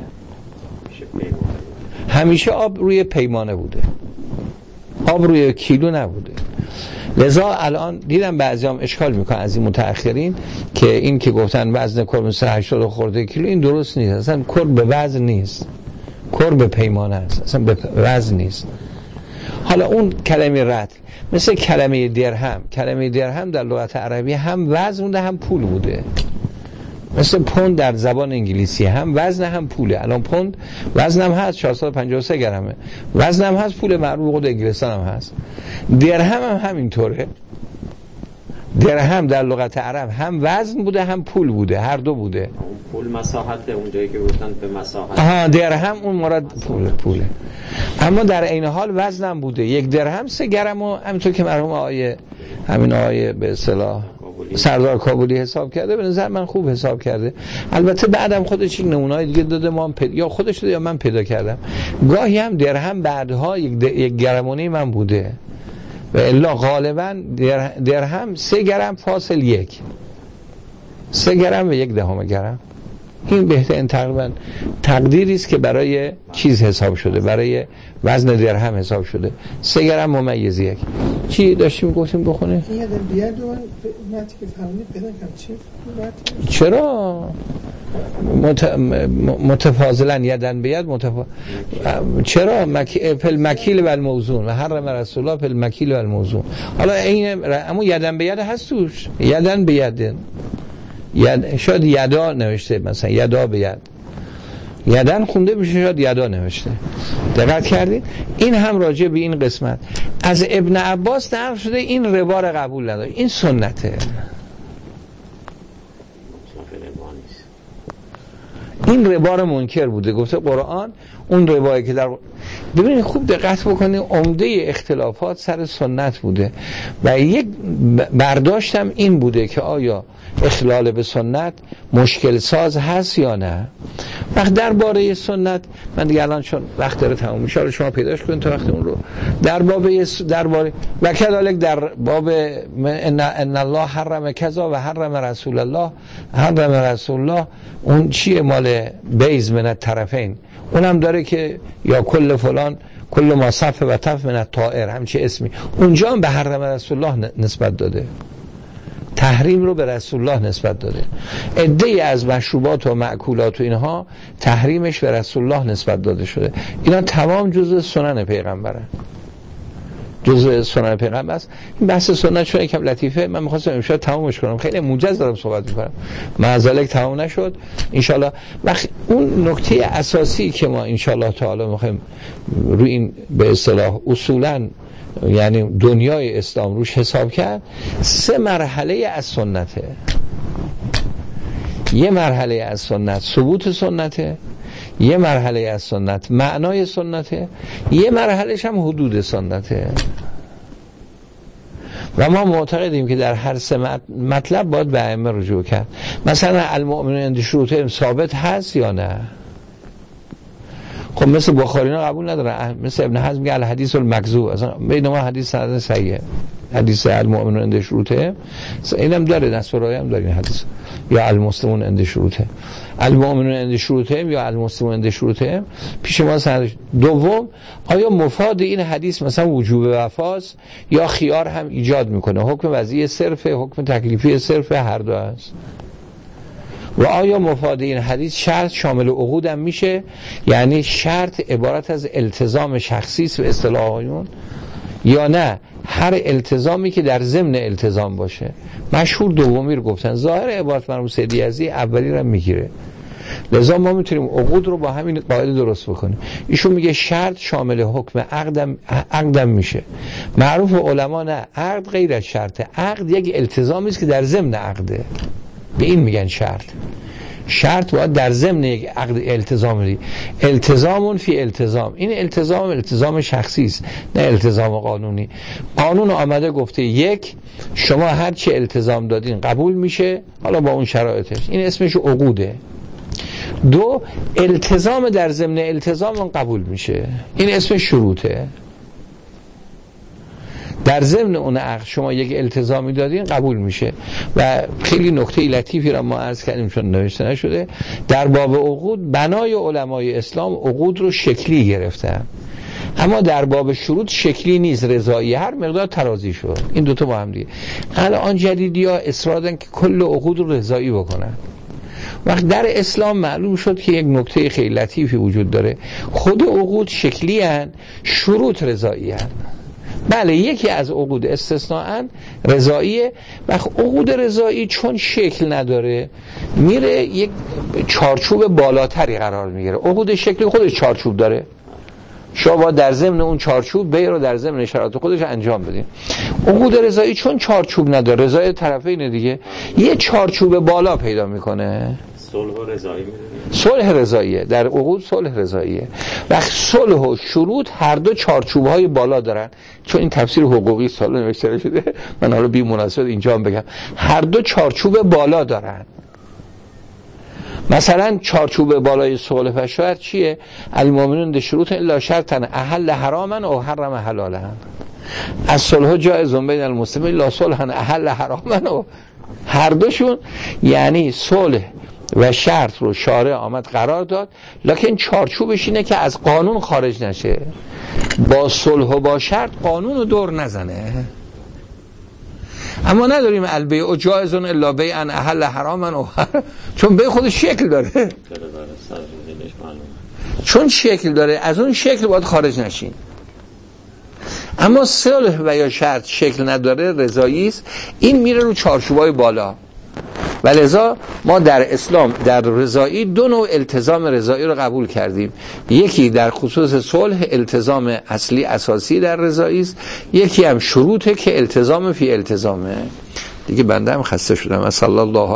Speaker 1: همیشه آب روی پیمانه بوده، آب روی کیلو نبوده. لذا الان دیدم بعضی هم اشکال میکنن از این متأخرین که این که گفتن وزن کر مثل 80 خورده کیلو، این درست نیست. اصلا کر به وزن نیست، کر به پیمانه است، اصلا به وزن نیست. حالا اون کلمه رطل مثل کلمه درهم، کلمه درهم در لغت عربی هم وزن بوده هم پول بوده، مثل پوند در زبان انگلیسی هم وزن هم پوله. الان پوند وزنم هست 453 گرمه، وزنم هست، پول معروف خود انگلستان هم هست. درهم هم همینطوره، درهم در لغت عرب هم وزن بوده هم پول بوده، هر دو بوده.
Speaker 2: اون پول مساحت، اون جایی که گفتن به مساحت،
Speaker 1: درهم اون مراد پوله. اما در عین حال وزنم بوده، 1 درهم 3 گرم، و همینطور که مرحوم آقای به اصطلاح سردار کابلی حساب کرده، به نظر من خوب حساب کرده. البته بعدم خودش یک نمونه‌های دیگه داده، ما یا خودش داده یا من پیدا کردم. گاهی هم درهم بعدها 1 گرمونی من بوده، و الا غالبا درهم 3 گرم فاصل 1، 3 گرم و 1 دهم گرم. این بهترین تقریبا تقدیری است که برای چیز حساب شده، برای وزن درهم حساب شده. 3 گرم ممیز 1. چی داشتیم گفتیم بخونه؟ چرا متفاضلا یدن به ید چرا فل مکیل و الموزون و حرم رسول الله فل مکیل و الموزون. حالا این اما یدن به ید هست توش، یدن به ید، شاید یدا نوشته، مثلا یدا به ید، یدن خونده بشه، شاید یدا نوشته. دقت کردید؟ این هم راجع به این قسمت از ابن عباس نقل شده، این ربا رو قبول نداره، این سنته. این ربا رو منکر بوده، گفته قرآن اون روایی که در ببینید خوب دقت بکنید، عمده اختلافات سر سنت بوده و یک برداشتم این بوده که آیا اخلال به سنت مشکل ساز هست یا نه. وقت درباره سنت من دیگه الان چون وقت داره تموم میشه، شما پیداش کنید تا وقت اون رو درباره و کذالک در باب ان الله حرم کذا و حرم رسول الله، حرم رسول الله اون چیه مال بیز من الطرفین، اونم داره که یا کل فلان کل ما صف و تف من الطائر، همچی اسمی، اونجا هم به حرم رسول الله نسبت داده، تحریم رو به رسول الله نسبت داده. عده‌ای از مشروبات و مأکولات و اینها تحریمش به رسول الله نسبت داده شده. اینا تمام جزء سنن پیغمبره، جزء سنن پیغمبر است. این بحث سنت شده یکم لطیفه، من می‌خواستم امشب تمامش کنم، خیلی موجز دارم صحبت می‌کنم، معذالک تمام نشد ان شاءالله. وقت اون نکته اساسی که ما ان شاءالله تعالی می‌خوایم روی این به اصطلاح اصولاً یعنی دنیای اسلام روش حساب کرد، 3 مرحله از سنته. یه مرحله از سنت ثبوت سنته، یه مرحله از سنت معنای سنته، یه مرحلهش هم حدود سنته. و ما معتقدیم که در هر 3 مطلب باید به ائمه رجوع کرد. مثلا المؤمنون عند شروطهم ثابت هست یا نه؟ خب مثل بخارینا قبول نداره، مثل ابن حزم میگه الحدیث المکذوب، اصلا بین ما حدیث سند صحیحه، حدیث المؤمنون عند شروطهم، اینم داره، نصب رای هم داره این حدیث، یا المسلمون عند شروطهم، المؤمنون عند شروطهم یا المسلمون عند شروطهم، پیش ما سند. دوم، آیا مفاد این حدیث مثلا وجوب وفاست یا خیار هم ایجاد میکنه، حکم وضعی صرفه، حکم تکلیفی صرفه، هر دو هست. و آیا مفاد این حدیث شرط شامل عقود هم میشه، یعنی شرط عبارت از التزام شخصی است به اصطلاح آقایون، یا نه هر التزامی که در ضمن التزام باشه. مشهور دومی رو گفتن، ظاهر عبارت مرحوم سیدی یزدی اولی رو میگیره. لذا ما میتونیم عقود رو با همین قاعده درست بکنیم. ایشون میگه شرط شامل حکم عقدم میشه. معروف علما نه، عقد غیر از شرطه. عقد یک التزامی است که در ضمن عقده، به این میگن شرط. شرط باید در ضمن یک عقد التزام دی. التزامون فی التزام، این التزام شخصی است نه التزام قانونی. قانون آمده گفته یک، شما هر چی التزام دادین قبول میشه، حالا با اون شرایطش، این اسمش عقوده. دو، التزام در ضمن التزام اون قبول میشه، این اسمش شروطه. در ضمن اون عقد شما یک التزامی دادین قبول میشه. و خیلی نکته لطیفی را ما عرض کردیم چون نوشته نشده، در باب عقود بنای علمای اسلام عقود رو شکلی گرفتن، اما در باب شروط شکلی نیست، رضایی، هر مقدار ترازی شد. این دوتا با هم دیگه. الان جدیدی ها اصرار دارن که کل عقود رو رضایی بکنن. وقت در اسلام معلوم شد که یک نکته خیلی لطیفی وجود داره، خود عقود شکلی هن، شروط رضایی هن. بله یکی از عقود استثناءً رضاییه. و عقود رضایی چون شکل نداره میره یک چارچوب بالاتری قرار میگیره. عقود شکلی خودش چارچوب داره، شما باید در ضمن اون چارچوب بی رو در ضمن شرایط خودش انجام بدین. عقود رضایی چون چارچوب نداره، رضای طرفین دیگه، یه چارچوب بالا پیدا میکنه.
Speaker 2: صلح و رضایی میدونید؟
Speaker 1: صلح رضاییه، در عقود صلح رضاییه. و صلح و شروط هر دو چارچوب‌های بالا دارن، چون این تفسیر حقوقی سال نوشته شده، من حالا بی مناسبت اینجا هم بگم، هر دو چارچوب بالا دارن. مثلا چارچوب بالای صلح و شرط چیه؟ المؤمنون ده شروط الا شرطن احل حراما او حرم حلالا. از صلح جایز بین المسلمین لا صلح احل حراما او. هر دوشون یعنی صلح و شرط رو شارع آمد قرار داد، لکن چارچوبش اینه که از قانون خارج نشه. با صلح و با شرط قانون رو دور نزنه. اما نداریم البیع جایزون الا بیعا احل حراما، چون بیع خودش شکل داره، چون شکل داره از اون شکل باید خارج نشین. اما صلح و یا شرط شکل نداره، رضایی است، این میره رو چارچوبای بالا. و لذا ما در اسلام در رضایی دو نوع التزام رضایی رو قبول کردیم. یکی در خصوص صلح التزام اصلی اساسی در رضایی است، یکی هم شروطه که التزام فی التزامه. دیگه بنده هم خسته شدم. صلی الله